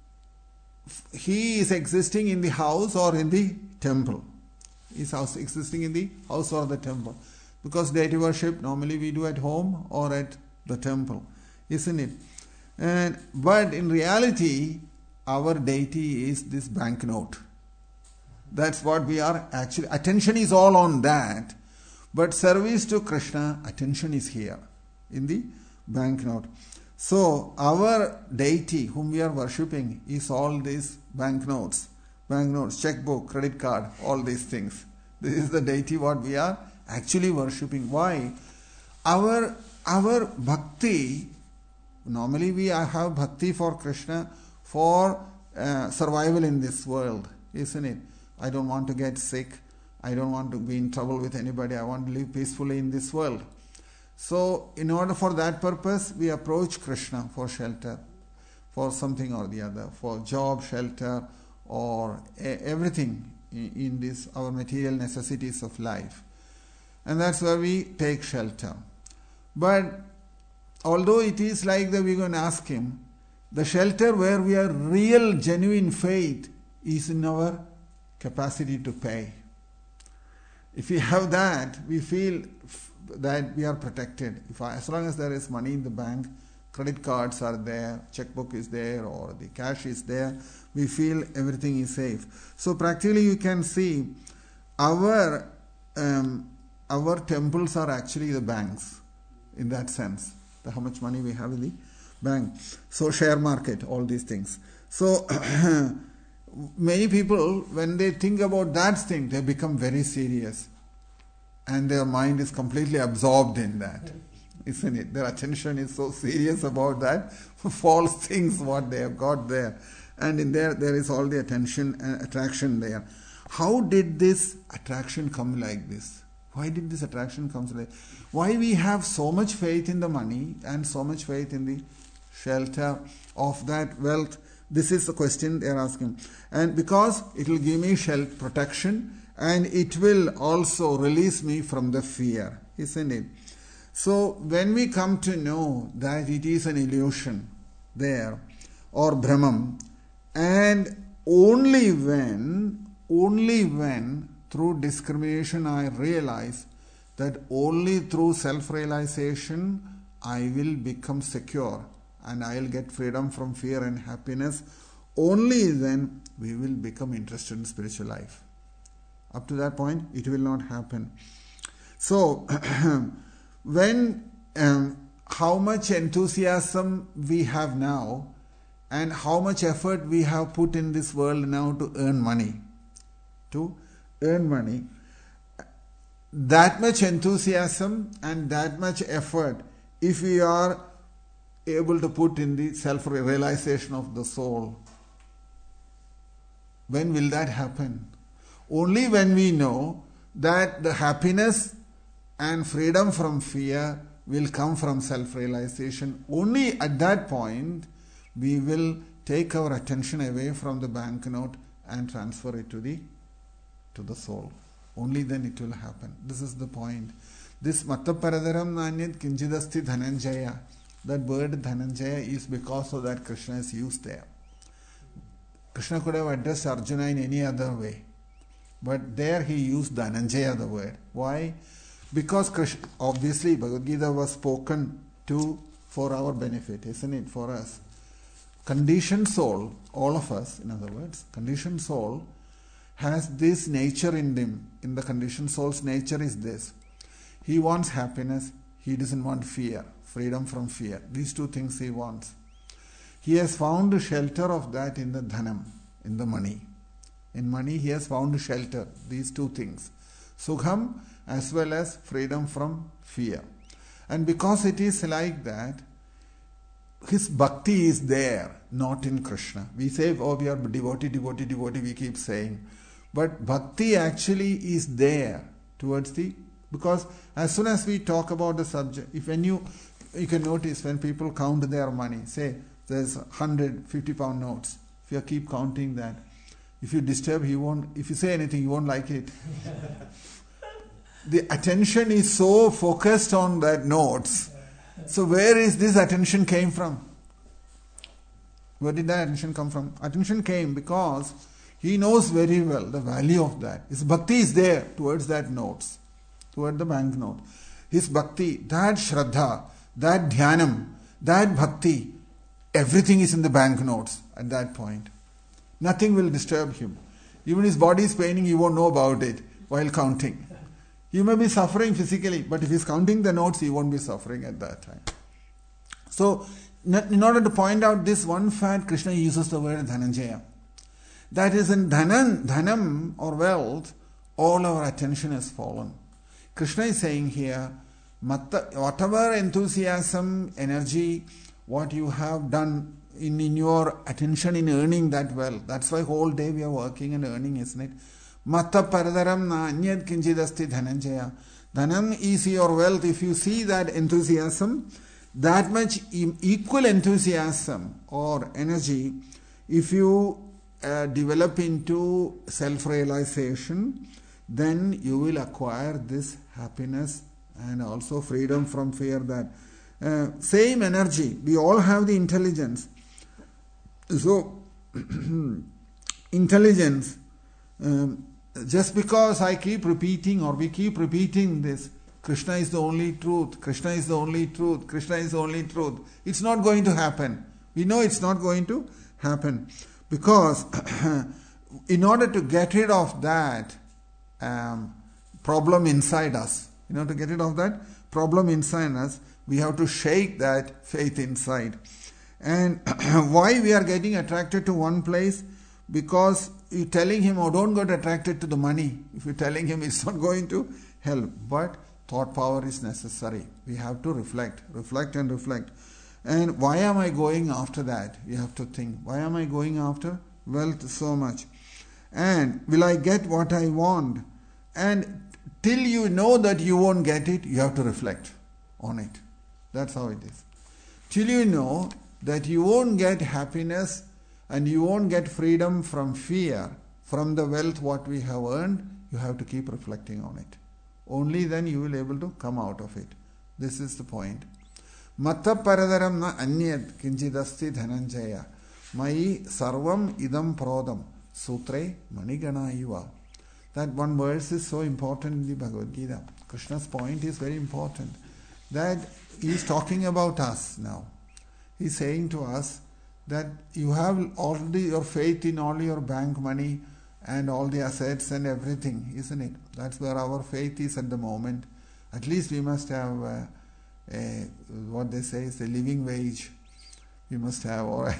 he is existing in the house or in the temple. He is existing in the house or the temple. Because deity worship normally we do at home or at the temple, isn't it? And, but in reality, our deity is this banknote. That's what we are actually, attention is all on that. But service to Krishna, attention is here in the banknote. So our deity whom we are worshipping is all these banknotes, banknotes, checkbook, credit card, all these things. This is the deity what we are actually worshipping. Why? Our, our bhakti, normally we have bhakti for Krishna for uh, survival in this world, isn't it? I don't want to get sick. I don't want to be in trouble with anybody. I want to live peacefully in this world. So in order for that purpose, we approach Krishna for shelter, for something or the other, for job, shelter, or a- everything in, in this, our material necessities of life. And that's where we take shelter. But although it is like that we're going to ask him, the shelter where we are real, genuine faith is in our capacity to pay. If we have that, we feel that we are protected. If I, as long as there is money in the bank, credit cards are there, checkbook is there, or the cash is there, we feel everything is safe. So practically you can see our um, our temples are actually the banks in that sense. The, how much money we have in the bank. So share market, all these things. So many people, when they think about that thing, they become very serious. And their mind is completely absorbed in that. Isn't it? Their attention is so serious about that false things what they have got there. And in there, there is all the attention and attraction there. How did this attraction come like this? Why did this attraction come like this? Why we have so much faith in the money and so much faith in the shelter of that wealth? This is the question they are asking. And because it will give me shelter, protection, and it will also release me from the fear. Isn't it? So when we come to know that it is an illusion there, or Brahman, and only when, only when through discrimination I realize that only through self-realization I will become secure and I will get freedom from fear and happiness, only then we will become interested in spiritual life. Up to that point, it will not happen. So, when um, how much enthusiasm we have now and how much effort we have put in this world now to earn money, to earn money, that much enthusiasm and that much effort, if we are able to put in the self-realization of the soul, when will that happen? Only when we know that the happiness and freedom from fear will come from self-realization. Only at that point we will take our attention away from the banknote and transfer it to the to the soul. Only then it will happen. This is the point. This Mattaparadaram Nanyat Kinchidasti Dhananjaya, that word Dhananjaya is because of that Krishna is used there. Krishna could have addressed Arjuna in any other way. But there he used Dhananjaya, the word. Why? Because Krishna, obviously Bhagavad Gita was spoken to for our benefit, isn't it? For us. Conditioned soul, all of us, in other words, conditioned soul has this nature in him. In the conditioned soul's nature is this. He wants happiness. He doesn't want fear. Freedom from fear. These two things he wants. He has found shelter of that in the dhanam, in the money. In money he has found shelter. These two things. Sukham as well as freedom from fear. And because it is like that, his bhakti is there, not in Krishna. We say, oh, we are devotee, devotee, devotee, we keep saying. But bhakti actually is there towards the, because as soon as we talk about the subject, if when you, you can notice when people count their money, say there's one hundred fifty pound notes. If you keep counting that, if you disturb, he won't, if you say anything, he won't like it. The attention is so focused on that notes. So where is this attention came from? Where did that attention come from? Attention came because he knows very well the value of that. His bhakti is there towards that notes, toward the banknote. His bhakti, that shraddha, that dhyanam, that bhakti, everything is in the banknotes at that point. Nothing will disturb him. Even his body is paining, he won't know about it while counting. He may be suffering physically, but if he's counting the notes, he won't be suffering at that time. So, in order to point out this one fact, Krishna uses the word Dhananjaya. That is, in dhanan, dhanam or wealth, all our attention has fallen. Krishna is saying here, whatever enthusiasm, energy, what you have done in, in your attention in earning that wealth, that's why whole day we are working and earning, isn't it? Matta paradaram na anyad kinchidasti dhananjaya. Dhanam is your wealth. If you see that enthusiasm, that much equal enthusiasm or energy, if you uh, develop into self-realization, then you will acquire this happiness and also freedom from fear. That uh, same energy, we all have the intelligence. So intelligence, um, just because I keep repeating or we keep repeating this, Krishna is the only truth, Krishna is the only truth, Krishna is the only truth, it's not going to happen. We know it's not going to happen, because in order to get rid of that um, problem inside us, in order to get rid of that problem inside us, we have to shake that faith inside. And why we are getting attracted to one place? Because you're telling him, oh, don't get attracted to the money. If you're telling him, it's not going to help. But thought power is necessary. We have to reflect, reflect and reflect. And why am I going after that? You have to think, why am I going after wealth so much? And will I get what I want? And till you know that you won't get it, you have to reflect on it. That's how it is. Till you know that you won't get happiness and you won't get freedom from fear, from the wealth what we have earned, you have to keep reflecting on it. Only then you will be able to come out of it. This is the point. Matta paradaram na anyad kinchidasti dhananjaya mai sarvam idam prodam sutre manigana iva. That one verse is so important in the Bhagavad Gita. Krishna's point is very important. That he is talking about us now. He is saying to us that you have already your faith in all your bank money and all the assets and everything, isn't it? That's where our faith is at the moment. At least we must have uh, a, what they say is a living wage. We must have, or,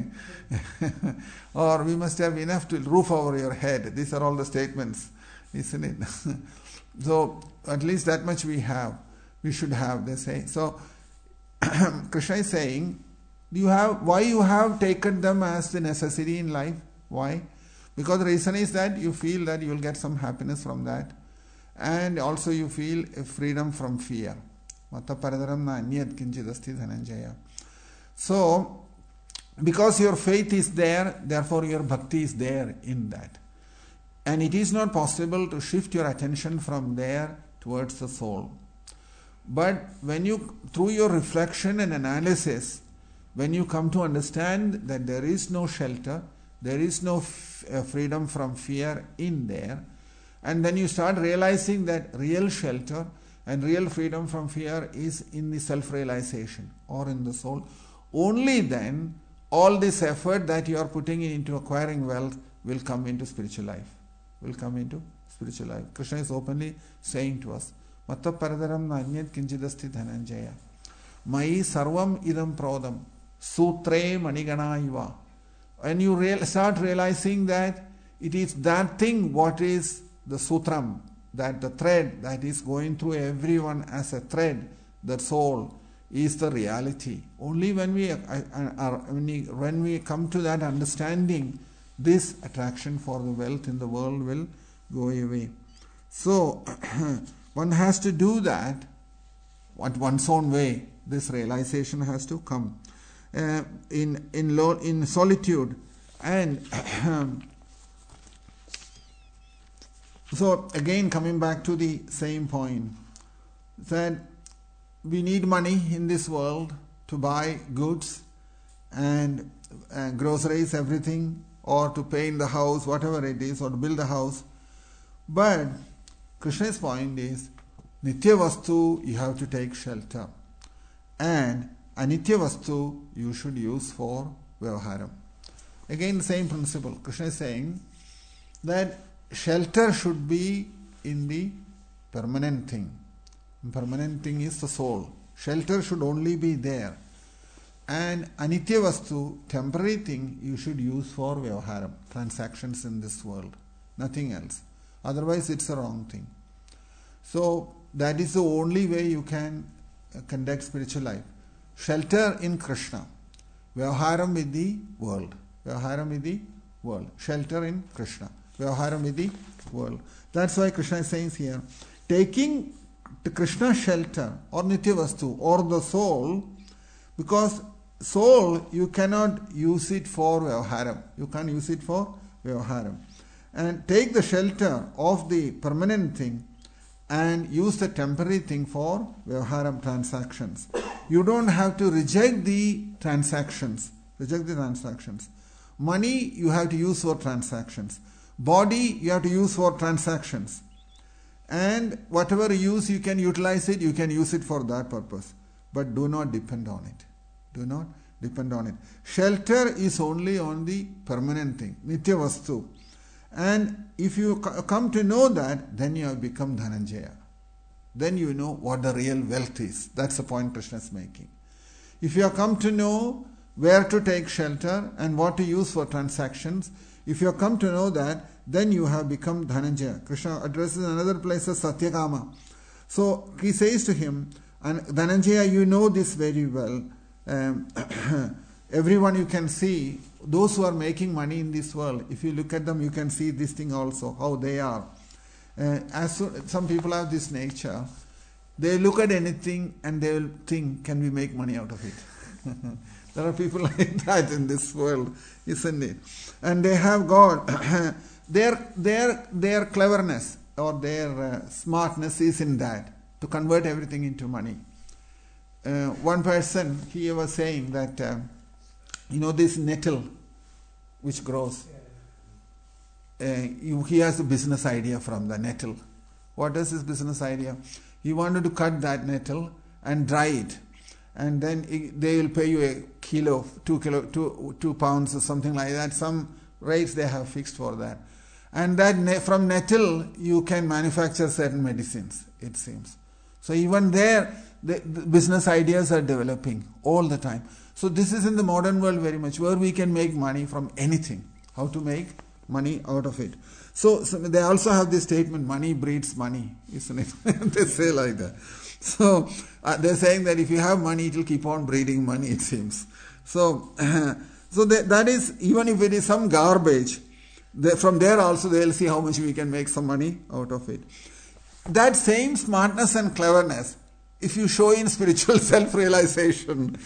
or we must have enough to roof over your head. These are all the statements, isn't it? So at least that much we have. We should have, they say. So Krishna is saying, do you have why you have taken them as the necessity in life? Why? Because the reason is that you feel that you will get some happiness from that, and also you feel a freedom from fear. Matta paradaram na anyad kinchidasti dhananjaya. So, because your faith is there, therefore your bhakti is there in that. And it is not possible to shift your attention from there towards the soul. But when you, through your reflection and analysis, when you come to understand that there is no shelter, there is no f- uh, freedom from fear in there, and then you start realizing that real shelter and real freedom from fear is in the self-realization or in the soul, only then all this effort that you are putting into acquiring wealth will come into spiritual life. Will come into spiritual life. Krishna is openly saying to us, Matta paradaram na anyad kinchidasti dhananjaya mai sarvam idam prodam sutre manigana iva. When you real, start realizing that it is that thing what is the sutram, that the thread that is going through everyone as a thread, the soul, is the reality. Only when we are, when we come to that understanding, this attraction for the wealth in the world will go away. So one has to do that at one's own way. This realization has to come uh, in in lo- in solitude, and so again coming back to the same point, that we need money in this world to buy goods and uh, groceries, everything, or to paint the house, whatever it is, or to build a house. But Krishna's point is, Nitya Vastu, you have to take shelter. And Anitya Vastu, you should use for Vyavaharam. Again, the same principle. Krishna is saying that shelter should be in the permanent thing. Permanent thing is the soul. Shelter should only be there. And Anitya Vastu, temporary thing, you should use for Vyavaharam, transactions in this world. Nothing else. Otherwise, it's a wrong thing. So, that is the only way you can conduct spiritual life. Shelter in Krishna. Vyavaharam with the world. Vyavaharam with the world. Shelter in Krishna. Vyavaharam with the world. That's why Krishna is saying here, taking the Krishna shelter or Nitya Vastu or the soul, because soul, you cannot use it for Vyavaharam. You can't use it for Vyavaharam. and take the shelter of the permanent thing and use the temporary thing for Vyavaharam transactions. You don't have to reject the transactions. Reject the transactions. Money you have to use for transactions. Body you have to use for transactions. And whatever you use, you can utilize it, you can use it for that purpose. But do not depend on it. Do not depend on it. Shelter is only on the permanent thing, Nitya Vastu. And if you come to know that, then you have become Dhananjaya. Then you know what the real wealth is. That's the point Krishna is making. If you have come to know where to take shelter and what to use for transactions, if you have come to know that, then you have become Dhananjaya. Krishna addresses another place as Satyakama. So he says to him, and Dhananjaya, you know this very well. Um, everyone you can see, those who are making money in this world, if you look at them, you can see this thing also, how they are. Uh, as soon, some people have this nature, they look at anything and they will think, can we make money out of it? There are people like that in this world, isn't it? And they have got their their their cleverness or their uh, smartness is in that, to convert everything into money. Uh, one person, he was saying that, uh, you know, this nettle which grows, uh, you, he has a business idea from the nettle. What is his business idea? He wanted to cut that nettle and dry it. And then it, they will pay you a kilo, two kilo, two, two pounds or something like that. Some rates they have fixed for that. And that ne- from nettle you can manufacture certain medicines, it seems. So even there, the, the business ideas are developing all the time. So this is in the modern world very much, where we can make money from anything. How to make money out of it. So, so they also have this statement, money breeds money, isn't it? They say like that. So uh, they're saying that if you have money, it will keep on breeding money, it seems. So, uh, so that, that is, even if it is some garbage, they, from there also they will see how much we can make some money out of it. That same smartness and cleverness, if you show in spiritual self-realization,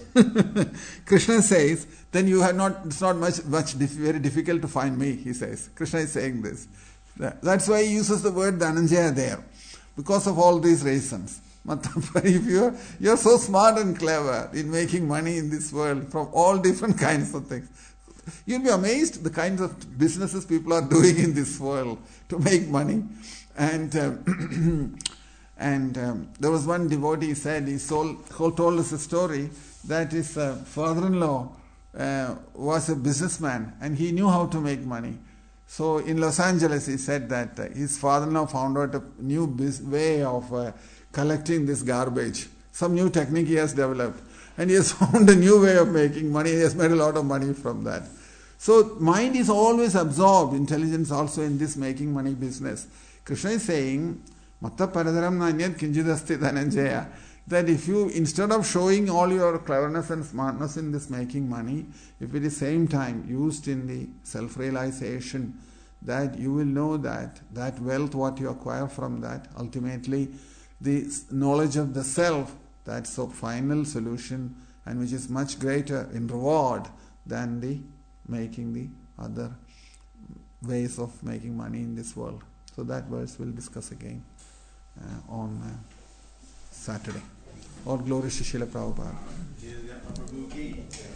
Krishna says, then you have not, it's not much, much diff, very difficult to find me, he says. Krishna is saying this. That's why he uses the word Dhananjaya there, because of all these reasons. If you're, you're so smart and clever in making money in this world from all different kinds of things, you'll be amazed the kinds of businesses people are doing in this world to make money. And um, and um, there was one devotee said, he sold, told us a story that his uh, father-in-law uh, was a businessman and he knew how to make money. So in Los Angeles he said that uh, his father-in-law found out a new biz- way of uh, collecting this garbage. Some new technique he has developed. And he has found a new way of making money. He has made a lot of money from that. So mind is always absorbed, intelligence also, in this making money business. Krishna is saying, Matta paradaram nanyat kinjidasti dhananjaya, that if you, instead of showing all your cleverness and smartness in this making money, if at the same time used in the self-realization, that you will know that that wealth, what you acquire from that, ultimately the knowledge of the self, that's a final solution and which is much greater in reward than the making the other ways of making money in this world. So that verse we'll discuss again uh, on uh, Saturday. All glory to Srila Prabhupada.